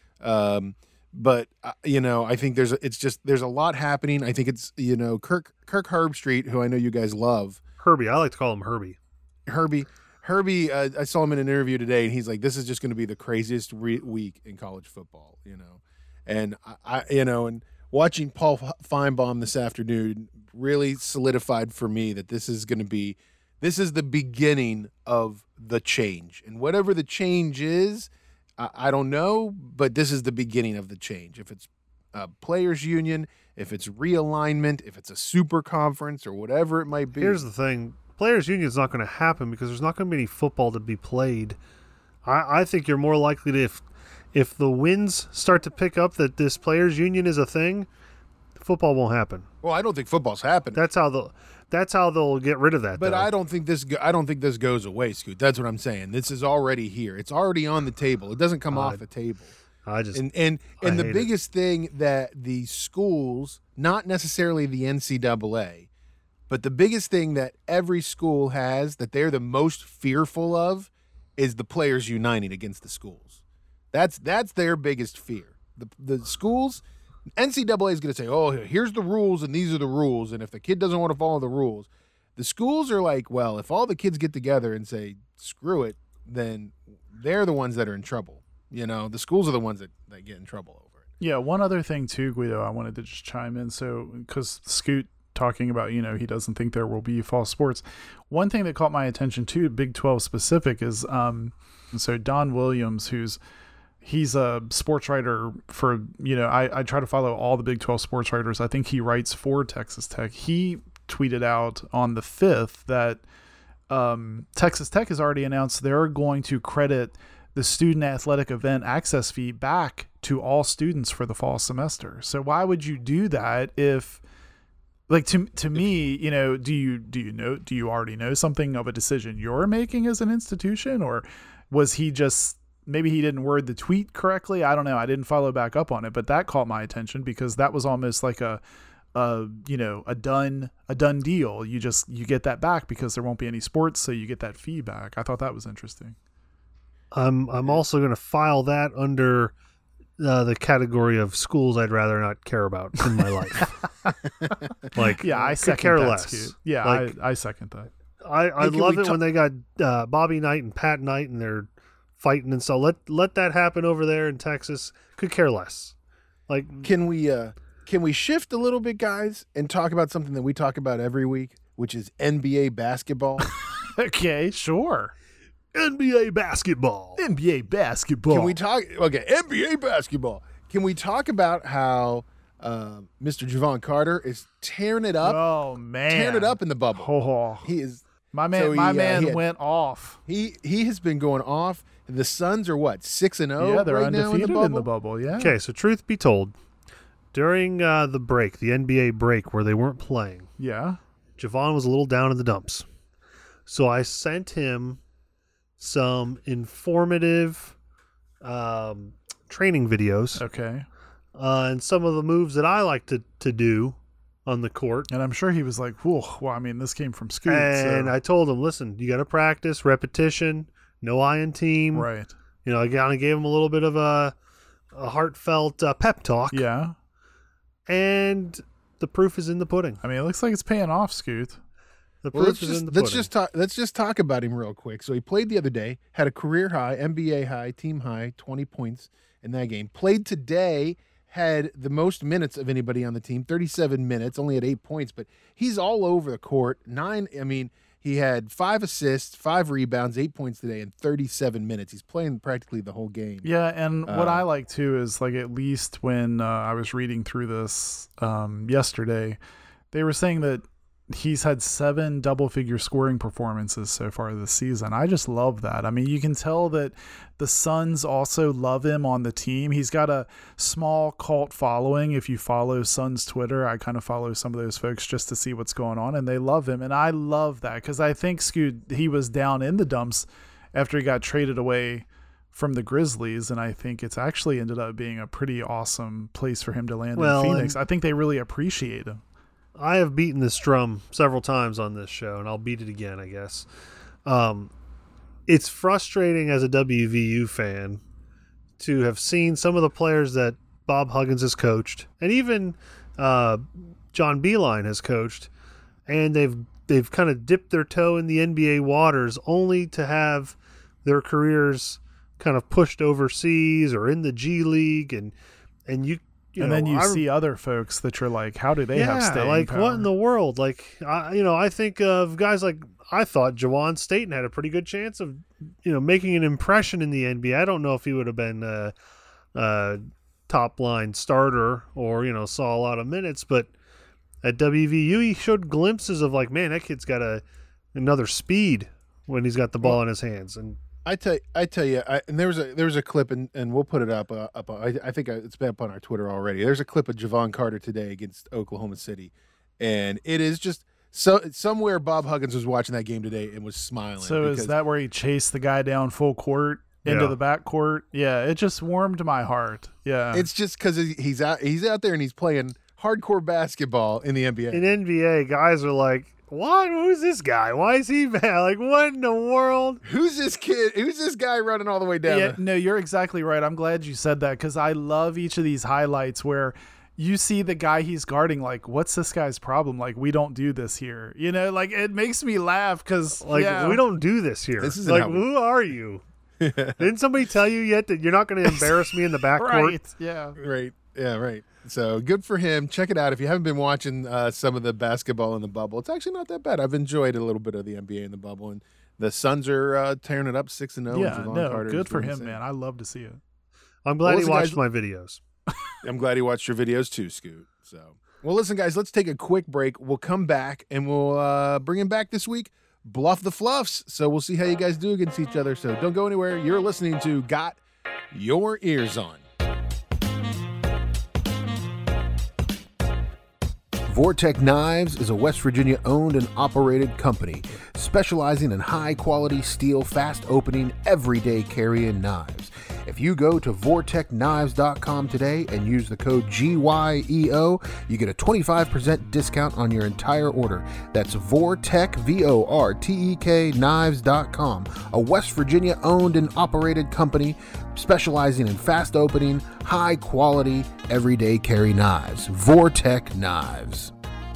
Um, but uh, you know, I think there's it's just there's a lot happening. I think it's you know Kirk Kirk Herbstreit, who I know you guys love. Herbie. I like to call him Herbie. Herbie. Herbie, uh, I saw him in an interview today, and he's like, "This is just going to be the craziest re- week in college football," you know. And I, I, you know, and watching Paul Feinbaum this afternoon really solidified for me that this is going to be, this is the beginning of the change, and whatever the change is, I, I don't know, but this is the beginning of the change. If it's a players' union, if it's realignment, if it's a super conference, or whatever it might be. Here's the thing. Players' union is not going to happen because there's not going to be any football to be played. I, I think you're more likely to, if, if the wins start to pick up that this players' union is a thing, football won't happen. Well, I don't think football's happening. That's how they'll, that's how they'll get rid of that. But though. I don't think this. go- I don't think this goes away, Scoot. That's what I'm saying. This is already here. It's already on the table. It doesn't come I- off the table. I just And and I and the hate it. biggest thing that the schools, not necessarily the N C double A, but the biggest thing that every school has that they're the most fearful of is the players uniting against the schools. That's that's their biggest fear. The the schools, N C double A is going to say, "Oh, here's the rules and these are the rules, and if the kid doesn't want to follow the rules." The schools are like, "Well, if all the kids get together and say, screw it, then they're the ones that are in trouble." You know, the schools are the ones that, that get in trouble over it. Yeah, one other thing too, Guido, I wanted to just chime in. So, because Scoot talking about, you know, he doesn't think there will be fall sports. One thing that caught my attention too, Big twelve specific, is um, so Don Williams, who's he's a sports writer for, you know, I, I try to follow all the Big twelve sports writers. I think he writes for Texas Tech. He tweeted out on the fifth that um, Texas Tech has already announced they're going to credit the student athletic event access fee back to all students for the fall semester. So why would you do that if, like, to to me, you know, do you do you know do you already know something of a decision you're making as an institution, or was he just, maybe he didn't word the tweet correctly? I don't know. I didn't follow back up on it, but that caught my attention because that was almost like a uh, you know, a done a done deal. You just you get that back because there won't be any sports, so you get that fee back. I thought that was interesting. I'm I'm also going to file that under uh, the category of schools I'd rather not care about in my life. Like, Yeah, I could second care that. less. Scoot. Yeah, Like, I, I second that. I, I Hey, can love we it ta- when they got uh, Bobby Knight and Pat Knight and they're fighting and so let let that happen over there in Texas. Could care less. Like, Can we uh can we shift a little bit, guys, and talk about something that we talk about every week, which is N B A basketball? Okay, sure. N B A basketball. N B A basketball. Can we talk? Okay, N B A basketball. Can we talk about how uh, Mister Javon Carter is tearing it up, Oh man, tearing it up in the bubble? Oh, He is my man, so he, my uh, man he had- went off. he he has been going off. The Suns are what, six and zero? Yeah, they're right now undefeated in the in the bubble. bubble. Yeah. Okay, so truth be told, during uh, the break, the N B A break where they weren't playing, Yeah. Javon was a little down in the dumps. So I sent him some informative um, training videos Okay. uh, and some of the moves that I like to, to do on the court. And I'm sure he was like, "Whoa, well, I mean, this came from Scoot." And so. I told him, listen, you got to practice, repetition, no iron team. Right. You know, I kind of gave him a little bit of a, a heartfelt uh, pep talk. Yeah. And the proof is in the pudding. I mean, it looks like it's paying off, Scoot. The Well, proof let's is just in the let's pudding. just talk. Let's just talk about him real quick. So he played the other day, had a career high, N B A high, team high, twenty points in that game. Played today, had the most minutes of anybody on the team, thirty-seven minutes, only had eight points, but he's all over the court. Nine. I mean, he had five assists, five rebounds, eight points today in thirty-seven minutes. He's playing practically the whole game. Yeah, and what Uh, I like too is like at least when uh, I was reading through this um, yesterday, they were saying that he's had seven double-figure scoring performances so far this season. I just love that. I mean, you can tell that the Suns also love him on the team. He's got a small cult following. If you follow Suns Twitter, I kind of follow some of those folks just to see what's going on, and they love him. And I love that because I think Scoot, he was down in the dumps after he got traded away from the Grizzlies, and I think it's actually ended up being a pretty awesome place for him to land Well, in Phoenix. and- I think they really appreciate him. I have beaten this drum several times on this show, and I'll beat it again, I guess. Um, it's frustrating as a W V U fan to have seen some of the players that Bob Huggins has coached, and even uh, John Beilein has coached, and they've they've kind of dipped their toe in the N B A waters, only to have their careers kind of pushed overseas or in the G League, and and you. You and know, then you I- see other folks that you're like, how do they have staying like power? what in the world? Like, I, you know, I think of guys like I thought Jawan Staten had a pretty good chance of, you know, making an impression in the N B A. I don't know if he would have been a, a top line starter or you know saw a lot of minutes, but at W V U he showed glimpses of like, man, that kid's got a another speed when he's got the ball in his hands. And I tell I tell you, I, and there was a there was a clip, and, and we'll put it up. Uh, up. I, I think it's been up on our Twitter already. There's a clip of Javon Carter today against Oklahoma City, and it is just so somewhere Bob Huggins was watching that game today and was smiling. So because is that where he chased the guy down full court into Yeah. the back court? Yeah, it just warmed my heart. Yeah. It's just because he's out he's out there and he's playing hardcore basketball in the N B A. in N B A, guys are like, what? Who's this guy? Why is he bad? Like, what in the world? Who's this kid? Who's this guy running all the way down? Yeah, the- no, you're exactly right. I'm glad you said that because I love each of these highlights where you see the guy he's guarding. Like, what's this guy's problem? Like, we don't do this here. You know, like it makes me laugh because Like, yeah. we don't do this here. This isn't like, how we- who are you? Didn't somebody tell you yet that you're not going to embarrass me in the backcourt? right. Yeah. Right. Yeah, right. So good for him. Check it out. If you haven't been watching uh, some of the basketball in the bubble, it's actually not that bad. I've enjoyed a little bit of the N B A in the bubble, and the Suns are uh, tearing it up six and zero. Yeah, no, good for him, man. I love to see it. I'm glad Well, he listen, watched guys- my videos. I'm glad he watched your videos too, Scoot. So, well, listen, guys, let's take a quick break. We'll come back and we'll uh, bring him back this week. Bluff the Fluffs. So we'll see how you guys do against each other. So don't go anywhere. You're listening to Got Your Ears On. Vortec Knives is a West Virginia owned and operated company specializing in high quality steel, fast opening, everyday carrying knives. If you go to vortec knives dot com today and use the code G Y E O, you get a twenty-five percent discount on your entire order. That's Vortec, V O R T E K, knives dot com, a West Virginia owned and operated company specializing in fast opening, high quality, everyday carry knives. Vortec Knives.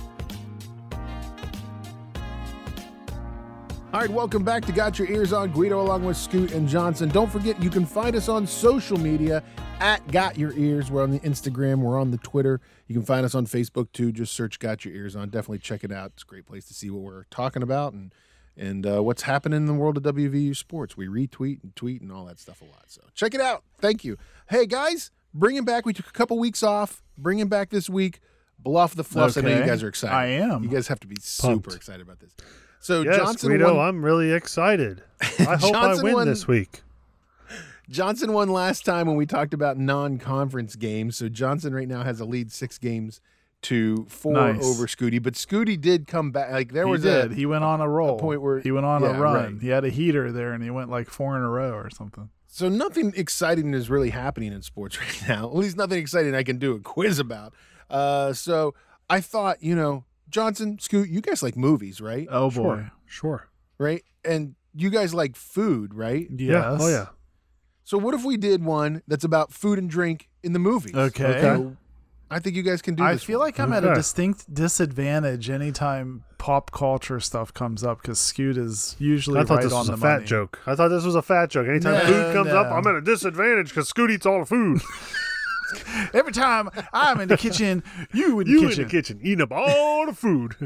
All right, welcome back to Got Your Ears On. Guido along with Scoot and Johnson. Don't forget, you can find us on social media at Got Your Ears. We're on the Instagram. We're on the Twitter. You can find us on Facebook, too. Just search Got Your Ears On. Definitely check it out. It's a great place to see what we're talking about and and uh, what's happening in the world of W V U sports. We retweet and tweet and all that stuff a lot. So check it out. Thank you. Hey, guys, bring him back. We took a couple weeks off. Bring him back this week. Bluff the Fluffs. I know you Okay. guys are excited. I am. You guys have to be super Pumped. excited about this. So Yes, Johnson Guido, won. I'm really excited. I hope I Johnson win won- this week. Johnson won last time when we talked about non-conference games. So Johnson right now has a lead six games to four Nice. over Scooty. But Scooty did come back. Like there he was did. a he went on a roll. point where- he went on yeah, a run. right. He had a heater there, and he went like four in a row or something. So nothing exciting is really happening in sports right now. At least nothing exciting I can do a quiz about. Uh, so I thought, you know, Johnson, Scoot, you guys like movies, right? Oh boy. Sure. Sure. Right? And you guys like food, right? Yes. Yeah. Oh yeah. So what if we did one that's about food and drink in the movies? Okay. So I think you guys can do I this. feel one. like I'm at a Okay. distinct disadvantage anytime pop culture stuff comes up because Scoot is usually I thought right this on was the a fat money. joke. I thought this was a fat joke. Anytime No, food comes up, no. I'm at a disadvantage because Scoot eats all the food. Every time I'm in the kitchen, you in the you kitchen. in the kitchen eating up all the food.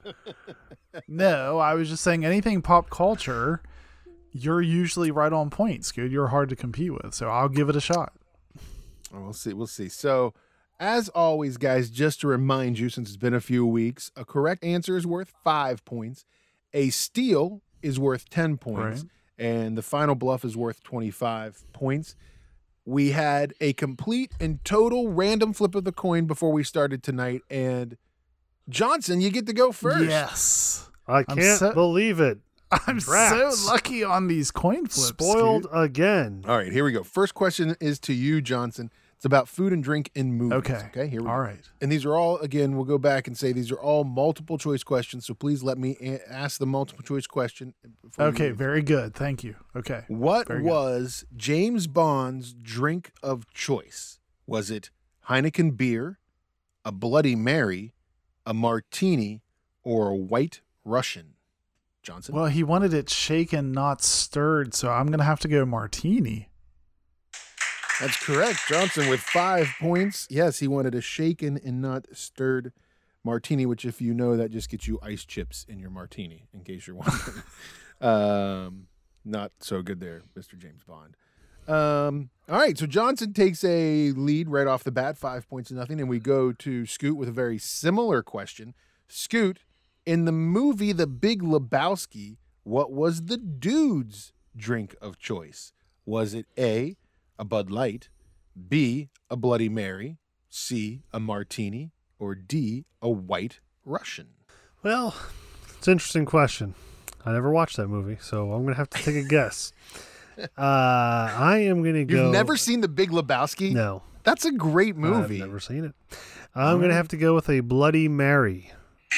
No, I was just saying anything pop culture, you're usually right on point, Scoot. You're hard to compete with, so I'll give it a shot. Oh, we'll see. We'll see. So, as always, guys, just to remind you, since it's been a few weeks, a correct answer is worth five points. A steal is worth ten points. Right. And the final bluff is worth twenty-five points. We had a complete and total random flip of the coin before we started tonight. And Johnson, you get to go first. Yes. I I'm can't so- believe it. I'm Congrats. so lucky on these coin flips. Spoiled Scoot. again. All right, here we go. First question is to you, Johnson. It's about food and drink in movies. Okay. Okay, here we All go. right. And these are all, again, we'll go back and say these are all multiple choice questions. So please let me a- ask the multiple choice question. before Okay, you- very good. Thank you. Okay. What very good. was James Bond's drink of choice? Was it Heineken beer, a Bloody Mary, a martini, or a White Russian? Johnson? Well, he wanted it shaken, not stirred, so I'm going to have to go martini. That's correct. Johnson with five points. Yes, he wanted a shaken and not stirred martini, which, if you know, that just gets you ice chips in your martini, in case you're wondering. um, not so good there, Mister James Bond. Um, all right, so Johnson takes a lead right off the bat, five points to nothing, and we go to Scoot with a very similar question. Scoot, in the movie The Big Lebowski, what was the dude's drink of choice? Was it A, a Bud Light, B, a Bloody Mary, C, a martini, or D, a White Russian? Well, it's an interesting question. I never watched that movie, so I'm going to have to take a guess. Uh, I am going to You've go. never seen The Big Lebowski? No. That's a great movie. I've never seen it. I'm going to have to go with a Bloody Mary.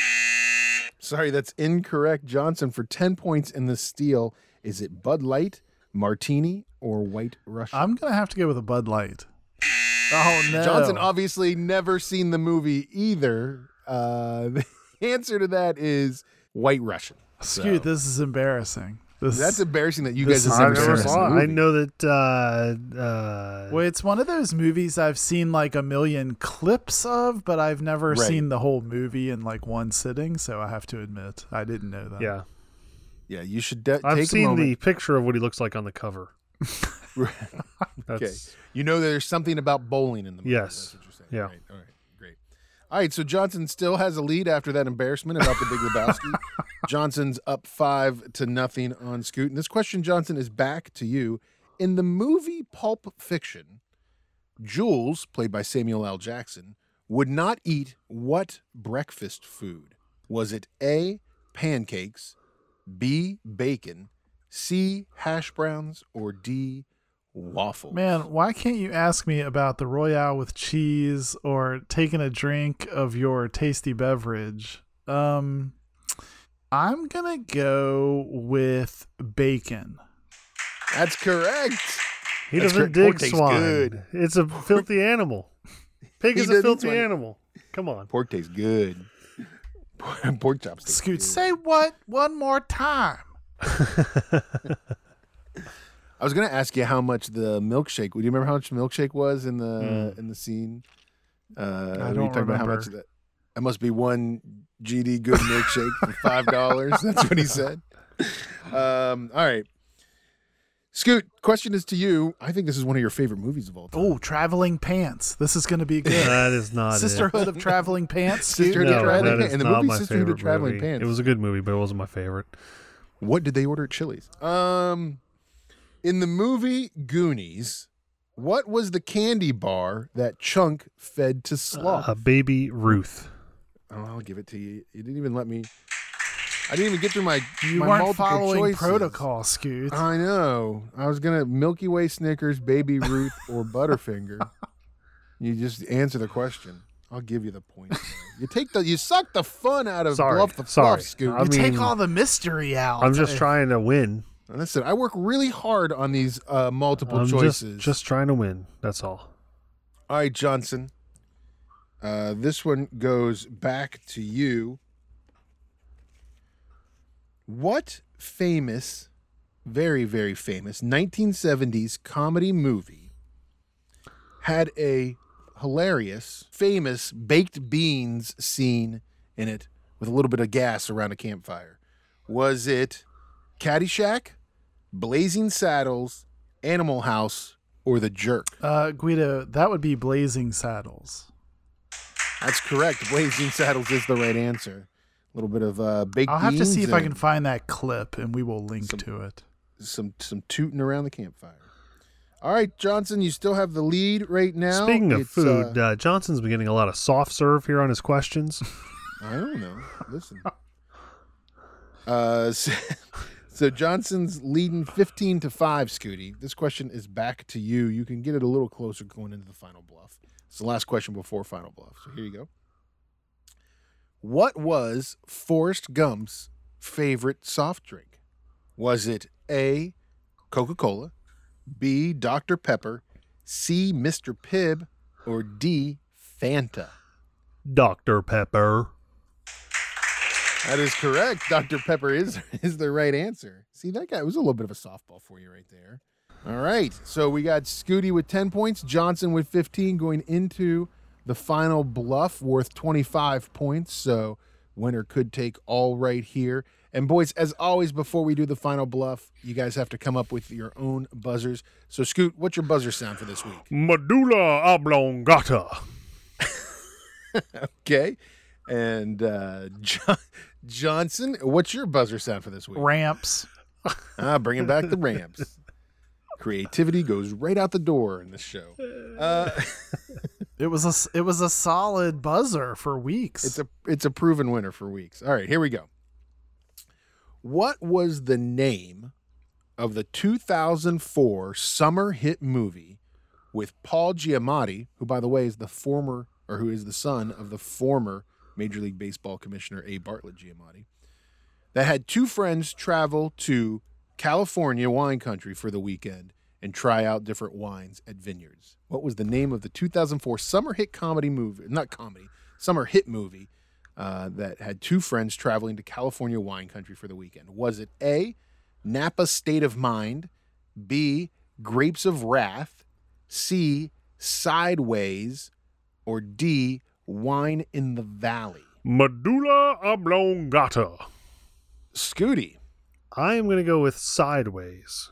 Sorry, that's incorrect. Johnson for ten points in the steal. Is it Bud Light, martini, or White Russian? I'm going to have to go with a Bud Light. Oh, no. Johnson obviously never seen the movie either. Uh, the answer to that is White Russian. Scoot, So- this is embarrassing. This, That's embarrassing that you This guys is have I never never seen this saw it. I movie. know that. Uh, uh, well, it's one of those movies I've seen like a million clips of, but I've never Right. seen the whole movie in like one sitting, so I have to admit I didn't know that. yeah. Yeah, you should de- I've take a seen moment. the picture of what he looks like on the cover. Okay. That's, You know there's something about bowling in the movie. Yes. That's what you're saying. Yeah. Right. All right. Great. All right. So Johnson still has a lead after that embarrassment about the Big Lebowski. Johnson's up five to nothing on Scoot. And this question, Johnson, is back to you. In the movie Pulp Fiction, Jules, played by Samuel L. Jackson, would not eat what breakfast food? Was it A, pancakes, B, bacon, C, hash browns, or D, waffles? Man, why can't you ask me about the Royale with cheese or taking a drink of your tasty beverage? Um, I'm gonna go with bacon. That's correct. he That's doesn't correct. Pork dig tastes swine. good. It's a filthy animal. Pig He is a doesn't filthy swine. animal. Come on. Pork tastes good. Pork chops taste Scoot, good. say what one more time? I was gonna ask you how much the milkshake. Do you remember how much the milkshake was in the in the scene? Uh, I were you don't talking about how much remember. that. That must be one G D good milkshake for five dollars. That's what he said. Um, all right, Scoot. Question is to you. I think this is one of your favorite movies of all time. Oh, traveling pants. This is gonna be good. That is not it. Sisterhood of Traveling Pants. Scoot. Sisterhood of No, Traveling that Pants. is And the not movie my Sisterhood of favorite Traveling movie. Pants. It was a good movie, but it wasn't my favorite. What did they order at Chili's? Um, In the movie Goonies, what was the candy bar that Chunk fed to Sloth? Uh, baby Ruth. Oh, I'll give it to you. You didn't even let me. I didn't even get through my. You my weren't multiple following choices. protocol, Scoot. I know. I was gonna Milky Way, Snickers, Baby Ruth, or Butterfinger. You just answer the question. I'll give you the point. though. You take the. You suck the fun out of Sorry, Bluff the sorry. Fluff, Scoot. I you mean, take all the mystery out. I'm just trying to win. Listen, I work really hard on these uh, multiple I'm choices. just, just trying to win. That's all. All right, Johnson. Uh, this one goes back to you. What famous, very, very famous nineteen seventies comedy movie had a hilarious, famous baked beans scene in it with a little bit of gas around a campfire? Was it Caddyshack, Blazing Saddles, Animal House, or The Jerk? Uh, Guido, that would be Blazing Saddles. That's correct. Blazing Saddles is the right answer. A little bit of uh, baked I'll have to beans see if I can and find that clip, and we will link Some- to it. some some tooting around the campfire. All right, Johnson, you still have the lead right now. Speaking of It's, food, uh, uh, Johnson's been getting a lot of soft serve here on his questions. I don't know. Listen. Uh, so, so Johnson's leading fifteen to five, Scooty. This question is back to you. You can get it a little closer going into the final bluff. It's the last question before final bluff. So here you go. What was Forrest Gump's favorite soft drink? Was it A, Coca-Cola, B, Doctor Pepper, C, Mister Pibb, or D, Fanta? Doctor Pepper. That is correct. Doctor Pepper is is the right answer. See, that guy was a little bit of a softball for you right there. All right. So we got Scooty with ten points, Johnson with fifteen going into the final bluff worth twenty-five points. So winner could take all right here. And boys, as always, before we do the final bluff, you guys have to come up with your own buzzers. So Scoot, what's your buzzer sound for this week? Medulla oblongata. Okay. And uh, John- Johnson, what's your buzzer sound for this week? Ramps. Ah, bringing back the ramps. Creativity goes right out the door in this show. Uh, It was a s- it was a solid buzzer for weeks. it's a it's a proven winner for weeks. All right, here we go. What was the name of the two thousand four summer hit movie with Paul Giamatti, who, by the way, is the former or who is the son of the former Major League Baseball commissioner A. Bartlett Giamatti, that had two friends travel to California wine country for the weekend and try out different wines at vineyards? What was the name of the two thousand four summer hit comedy movie, not comedy, summer hit movie uh, that had two friends traveling to California wine country for the weekend? Was it A, Napa State of Mind, B, Grapes of Wrath, C, Sideways, or D, Wine in the Valley? Medulla oblongata. Scooty. I am going to go with Sideways.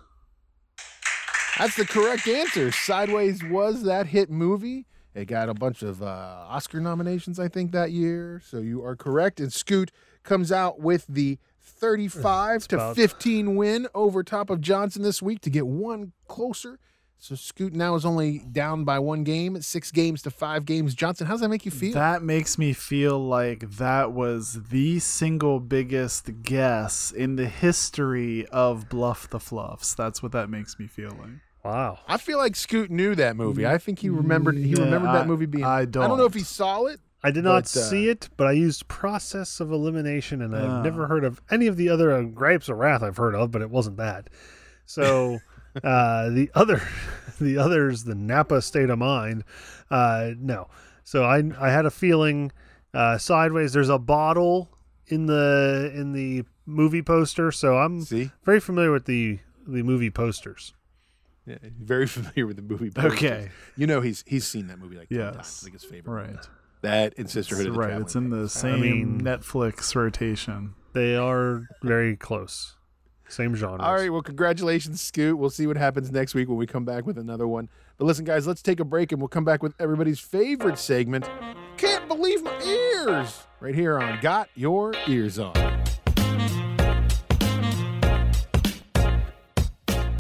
That's the correct answer. Sideways was that hit movie. It got a bunch of uh, Oscar nominations, I think, that year. So you are correct. And Scoot comes out with the thirty-five to about- fifteen win over top of Johnson this week to get one closer. So Scoot now is only down by one game, six games to five games. Johnson, how does that make you feel? That makes me feel like that was the single biggest guess in the history of Bluff the Fluffs. That's what that makes me feel like. Wow. I feel like Scoot knew that movie. I think he remembered. He Yeah, remembered that I- movie being. I I don't know if don't. he saw it. I did not But, uh, see it, but I used process of elimination, and I've Ah. never heard of any of the other uh, Grapes of Wrath I've heard of, but it wasn't that. So uh, the other, the others, the Napa State of Mind, uh, no. So I I had a feeling uh, Sideways. There's a bottle in the in the movie poster, so I'm See, very familiar with the the movie posters. yeah, very familiar with the movie. posters. Okay. You know he's he's seen that movie like ten Yes. times. Like his favorite. Right. movie. That and Sisterhood of the right. Traveling It's in the Pants. same mean- Netflix rotation. They are very close, same genre. All right. Well, congratulations, Scoot. We'll see what happens next week when we come back with another one. But listen, guys, let's take a break and we'll come back with everybody's favorite segment. Can't believe my ears! Right here on Got Your Ears On.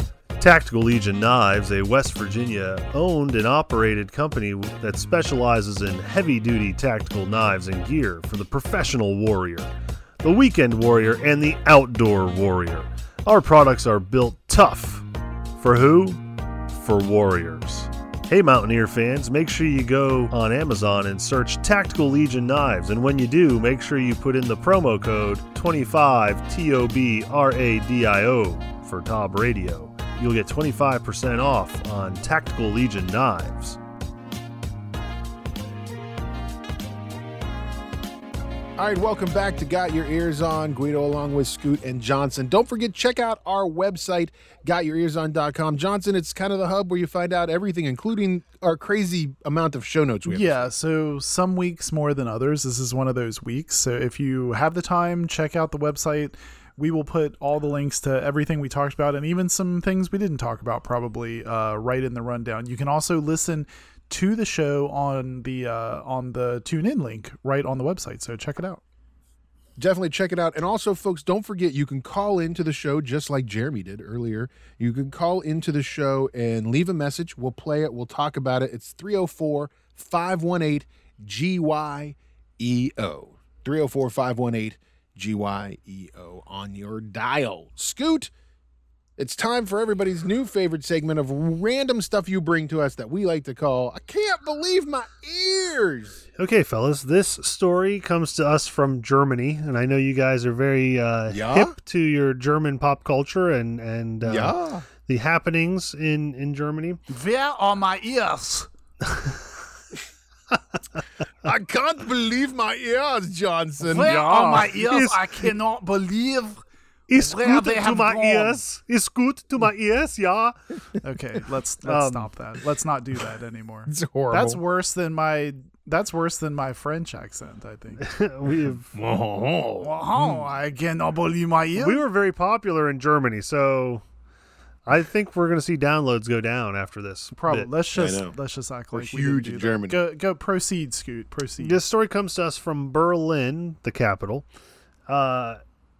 Tactical Legion Knives, a West Virginia owned and operated company that specializes in heavy-duty tactical knives and gear for the professional warrior, the weekend warrior, and the outdoor warrior. Our products are built tough. For who? For warriors. Hey Mountaineer fans, make sure you go on Amazon and search Tactical Legion Knives, and when you do, make sure you put in the promo code twenty-five T O B R A D I O for Tob Radio. You'll get twenty-five percent off on Tactical Legion Knives. All right, welcome back to Got Your Ears On. Guido along with Scoot and Johnson. Don't forget, check out our website, got your ears on dot com. Johnson, it's kind of the hub where you find out everything, including our crazy amount of show notes we have. Yeah, so some weeks more than others. This is one of those weeks. So if you have the time, check out the website. We will put all the links to everything we talked about and even some things we didn't talk about probably uh, right in the rundown. You can also listen to the show on the uh, on the TuneIn link right on the website. So check it out. Definitely check it out. And also, folks, don't forget, you can call into the show just like Jeremy did earlier. You can call into the show and leave a message. We'll play it. We'll talk about it. It's three oh four, five one eight, G Y E O. three oh four, five one eight, G Y E O on your dial. Scoot, it's time for everybody's new favorite segment of random stuff you bring to us that we like to call I Can't Believe My Ears. Okay, fellas, this story comes to us from Germany, and I know you guys are very uh, Yeah? hip to your German pop culture and, and uh, Yeah. the happenings in, in Germany. Where are my ears? I can't believe my ears, Johnson. Where Yeah. are my ears? Yes. I cannot believe. It's Where good they to have my gone. ears. It's good to my ears, yeah. Okay, let's let's Um, stop that. Let's not do that anymore. It's horrible. That's worse than my that's worse than my French accent, I think. We've Oh, I cannot believe my ears. we were very popular in Germany, so I think we're going to see downloads go down after this. Probably. bit. Let's I just know. let's just act We're like we huge didn't in do that. Germany. Go go proceed, Scoot. Proceed. This story comes to us from Berlin, the capital. Uh,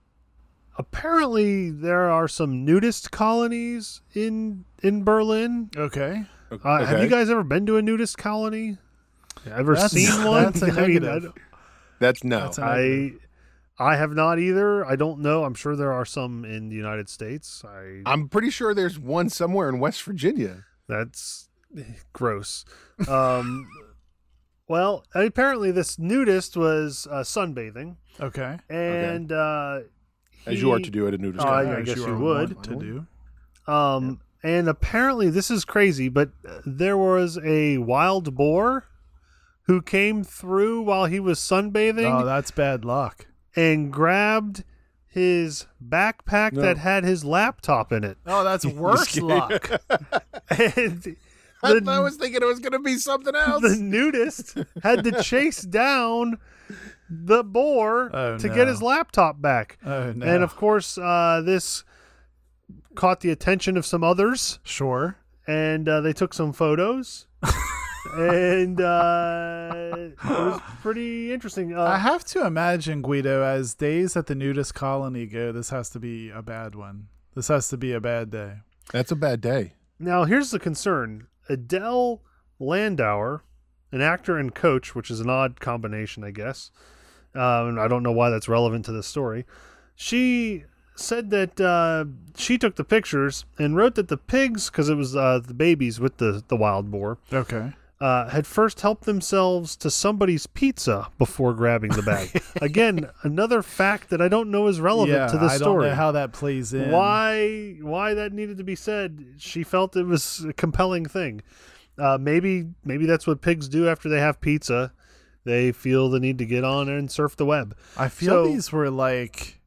apparently, there are some nudist colonies in in Berlin. Okay. Uh, Have Okay. you guys ever been to a nudist colony? Ever That's- seen one? that's a I mean, negative. I don't- That's no. That's a- I I have not either. I don't know. I'm sure there are some in the United States. I I'm pretty sure there's one somewhere in West Virginia. That's gross. Um, well, apparently this nudist was uh, sunbathing, Okay. and uh, As you are he- to do at a nudist Oh, colony. I As guess you are would. wont to do. Um, and apparently this is crazy, but there was a wild boar who came through while he was sunbathing Oh, that's bad luck. and grabbed his backpack No. that had his laptop in it. Oh, that's worse luck. And I, the- I was thinking it was going to be something else. the nudist had to chase down the boar Oh, to no. get his laptop back. Oh no. And of course, uh, this caught the attention of some others, Sure. and uh, they took some photos. and uh, it was pretty interesting. Uh, I have to imagine, Guido, as days at the nudist colony go, this has to be a bad one. This has to be a bad day. That's a bad day. Now, here's the concern. Adele Landauer, an actor and coach, which is an odd combination, I guess. Um, I don't know why that's relevant to this story. She said that uh, she took the pictures and wrote that the pigs, because it was uh, the babies with the, the wild boar, Okay. uh, had first helped themselves to somebody's pizza before grabbing the bag. Again, another fact that I don't know is relevant yeah, to this I story. don't know how that plays in. Why why that needed to be said? She felt it was a compelling thing. Uh, maybe maybe that's what pigs do after they have pizza. They feel the need to get on and surf the web. I feel So- these were like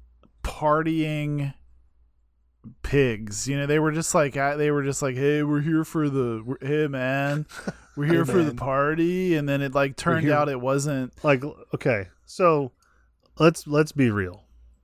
partying pigs. You know, they were just like uh, they were just like, hey, we're here for the we're, hey man, we're here Hey, for the man. party, and then it like turned here- out it wasn't. Like, okay, so let's let's be real.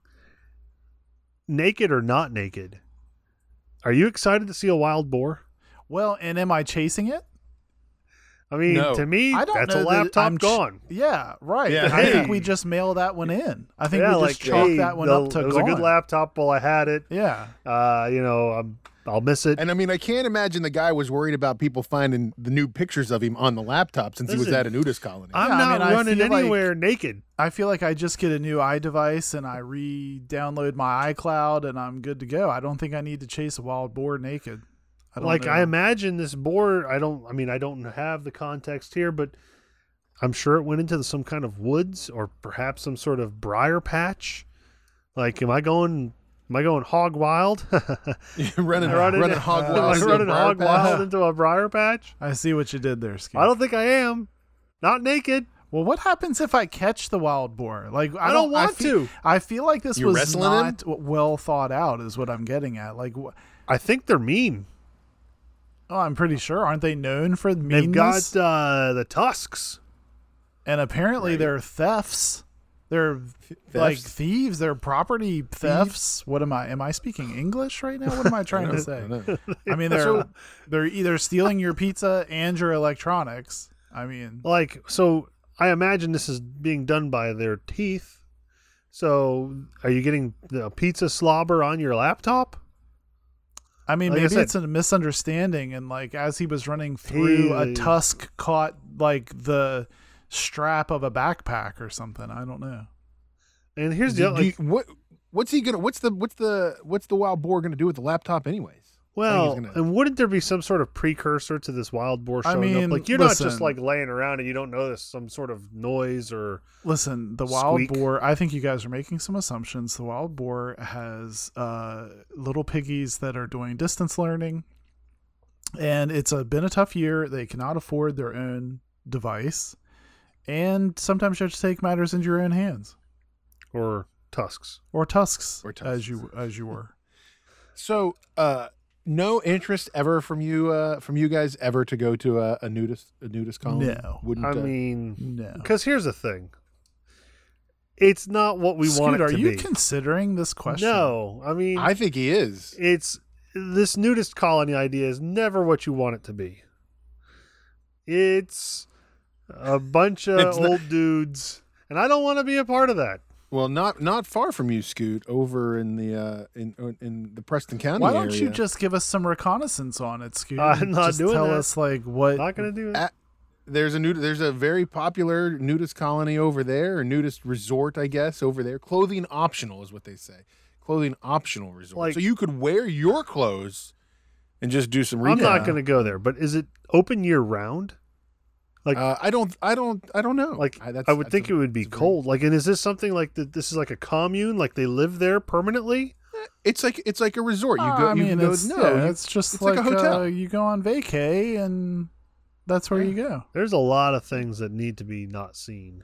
Naked or not naked, are you excited to see a wild boar? Well, and am I chasing it? I mean, No. to me, I don't that's know a that laptop I'm ch- gone. Yeah, right. Yeah. I think Hey. we just mail that one in. I think yeah, we like just chalk hey, that one the- up to it was gone. a good laptop while I had it. Yeah. Uh, you know, I'm I'll miss it. And I mean, I can't imagine the guy was worried about people finding the new pictures of him on the laptop since he was Listen, at a nudist colony. I'm Yeah, I not mean, I running feel like- anywhere naked. I feel like I just get a new iDevice and I re-download my iCloud and I'm good to go. I don't think I need to chase a wild boar naked. I don't Like know. I imagine this boar. I don't. I mean, I don't have the context here, but I'm sure it went into some kind of woods or perhaps some sort of briar patch. Like, am I going? Am I going hog wild? running, running, running hog am wild. I through a running briar hog patch. wild into a briar patch? I see what you did there, Scoot. I don't think I am. Not naked. Well, what happens if I catch the wild boar? Like I, I don't want I feel, to. I feel like this You was wrestling not w- well thought out. Is what I'm getting at. Like, wh- I think they're mean. oh, I'm pretty sure. Aren't they known for They've meanness? got uh, the tusks. and apparently they're thefts. They're like Thefts? thieves. They're property thefts. What am I? Am I speaking English right now? What am I trying to say? I don't know. I mean, they're they're either stealing your pizza and your electronics. I mean, Like, so I imagine this is being done by their teeth. So are you getting the pizza slobber on your laptop? I mean, Like I maybe said- it's a misunderstanding. And like as he was running through, a He- tusk caught like the strap of a backpack or something. I don't know. And here's the Do other, you- like, what what's he gonna what's the what's the what's the wild boar gonna do with the laptop anyways? well, gonna- and wouldn't there be some sort of precursor to this wild boar I showing mean, up? Like, you're not just listen. like laying around and you don't notice some sort of noise or Listen, the wild Squeak. boar, I think you guys are making some assumptions. The wild boar has uh, little piggies that are doing distance learning. And it's a, been a tough year. They cannot afford their own device. And sometimes you have to take matters into your own hands. or tusks. Or tusks, Or as tusks. you as you were. So, uh, no interest ever from you uh, from you guys ever to go to a, a nudist a nudist colony? No. Wouldn't I uh, mean, No. because here's the thing. It's not what we want Scoot, it are to you be. considering this question? No, I mean, I think he is. it's this nudist colony idea is never what you want it to be. It's a bunch of It's not- old dudes, and I don't want to be a part of that. Well, not not far from you, Scoot, over in the uh, in in the Preston County Why don't you area. just give us some reconnaissance on it, Scoot? I'm not just doing tell that. us like what Not gonna do it. At- There's a nud- there's a very popular nudist colony over there, a nudist resort, I guess, over there. Clothing optional is what they say. Clothing optional resort. Like- so you could wear your clothes and just do some I'm recon. not gonna go there. But is it open year round? Like, Uh, I don't. I don't. I don't know. like I, that's, I would that's think a- it would be that's a very- cold. Like, and is this something like that? This is like a commune. Like they live there permanently. It's like it's like a resort. You Uh, go. I you mean, can go. it's, No, yeah, you- it's just it's like, like a hotel. Uh, you go on vacay, and that's where you go. There's a lot of things that need to be not seen,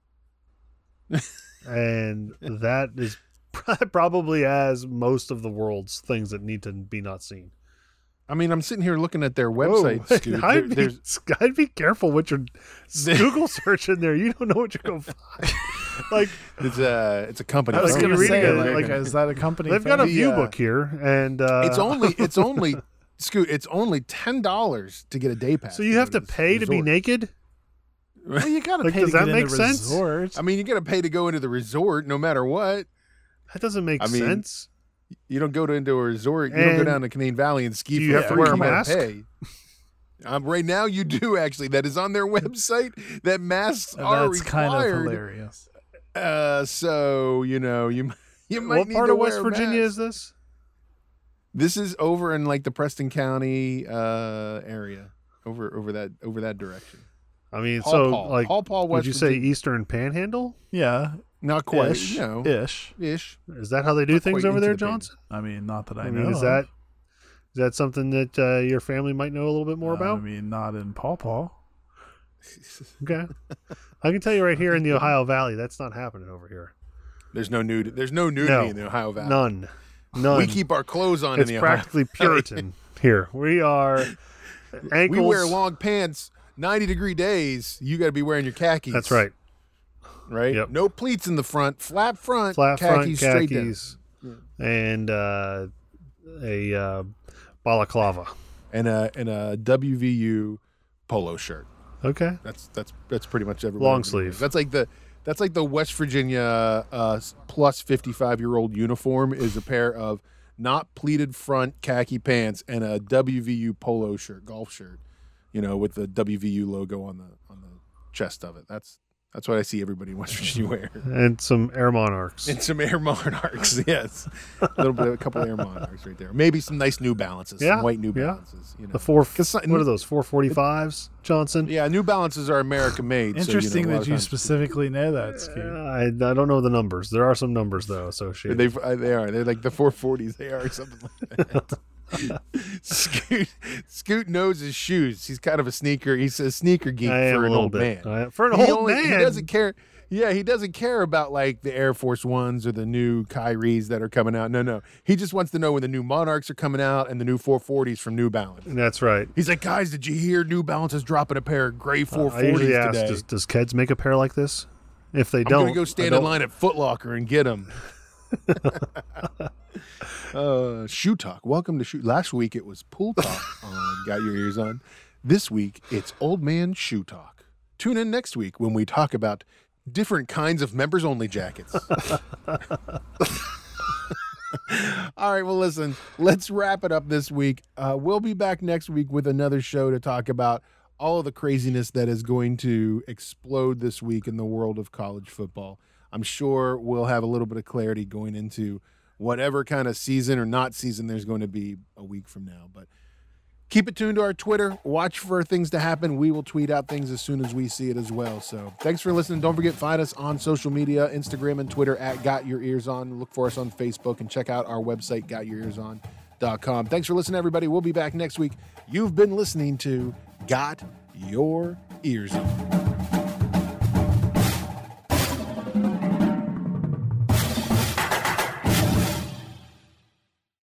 and that is probably as most of the world's things that need to be not seen. I mean, I'm sitting here looking at their website. Whoa. Scoot. There- I'd, be, there's I'd be careful what you're Google searching there. You don't know what you're going to find. Like, it's a it's a company. I was Like, going to you're say, reading it, like, like- is that a company? they've got a thing? The, view uh, book here, and uh, It's only it's only Scoot. It's only ten dollars to get a day pass. so you have go to this pay to be resort. naked. Well, you got to Like, pay does to that get in make the sense? resort. I mean, you got to pay to go into the resort, no matter what. That doesn't make I mean, sense. You don't go to into a resort. You don't go And down to Canaan Valley and ski. do for you have to free. wear a You gotta mask? Pay. Um, right now, you do actually. That is on their website. That masks And are that's kind of required. hilarious. Uh, so you know you you might What need part to of West wear a Virginia mask. is this? This is over in like the Preston County uh, area, over over that over that direction. I mean, Paw so Paw. like, Paw Paw, would West you say Virginia. Eastern Panhandle? Yeah, Not quite. ish, No, ish. ish. Is that how they do Not things quite over into there, the pain. Johnson? I mean, not that I, I know. mean, is of. that is that something that uh, your family might know a little bit more I about? mean, not in Paw Paw. Okay, I can tell you right here in the Ohio Valley, that's not happening over here. There's no nude. There's no nudity No, in the Ohio Valley. None, none. We keep our clothes on it's in the practically Ohio Valley. Puritan here. We are ankles. We wear long pants. ninety degree days. You got to be wearing your khakis. That's right. Right. Yep. No pleats in the front. Flat front. Flat khakis front straight down. khakis and uh, a uh, balaclava. And a and a W V U polo shirt. Okay. That's that's that's pretty much everybody. Long sleeve. That's like the that's like the West Virginia uh, plus fifty five year old uniform is a pair of not pleated front khaki pants, and a W V U polo shirt, golf shirt, you know, with the W V U logo on the on the chest of it. That's that's what I see everybody in West Virginia wear. And some Air Monarchs. And some Air Monarchs, yes. A little bit, a couple of Air Monarchs right there. Maybe some nice New Balances, Yeah, some white New yeah. Balances. You know. The four, 'Cause some- what are those, four forty-fives, Johnson? Yeah, New Balances are American made. Interesting so, you know, a lot that of you times- specifically know that, Skeet. Uh, I, I don't know the numbers. There are some numbers, though, associated. They uh, they are. They're like the four forties. They are something like that. Scoot, Scoot knows his shoes. He's kind of a sneaker. He's a sneaker geek I am for a an little old bit. man. I- for an He old only- man. He doesn't care. Yeah, he doesn't care about like the Air Force Ones or the new Kyries that are coming out. No, no. He just wants to know when the new Monarchs are coming out and the new four forties from New Balance. That's right. He's like, guys, did you hear New Balance is dropping a pair of gray four I forties usually ask, today? does, does Keds make a pair like this? If they I'm don't, gonna go I stand in don't- line at Foot Locker and get them. uh, Shoe Talk. Welcome to Shoe. Last week it was Pool Talk on Got Your Ears On. This week it's Old Man Shoe Talk. Tune in next week when we talk about different kinds of members only jackets. All right, well, listen, let's wrap it up this week. Uh, we'll be back next week with another show to talk about all of the craziness that is going to explode this week in the world of college football. I'm sure we'll have a little bit of clarity going into whatever kind of season or not season there's going to be a week from now. But keep it tuned to our Twitter. Watch for things to happen. We will tweet out things as soon as we see it as well. So thanks for listening. Don't forget, find us on social media, Instagram and Twitter at Got Your Ears On. Look for us on Facebook and check out our website, got your ears on dot com. Thanks for listening, everybody. We'll be back next week. You've been listening to Got Your Ears On.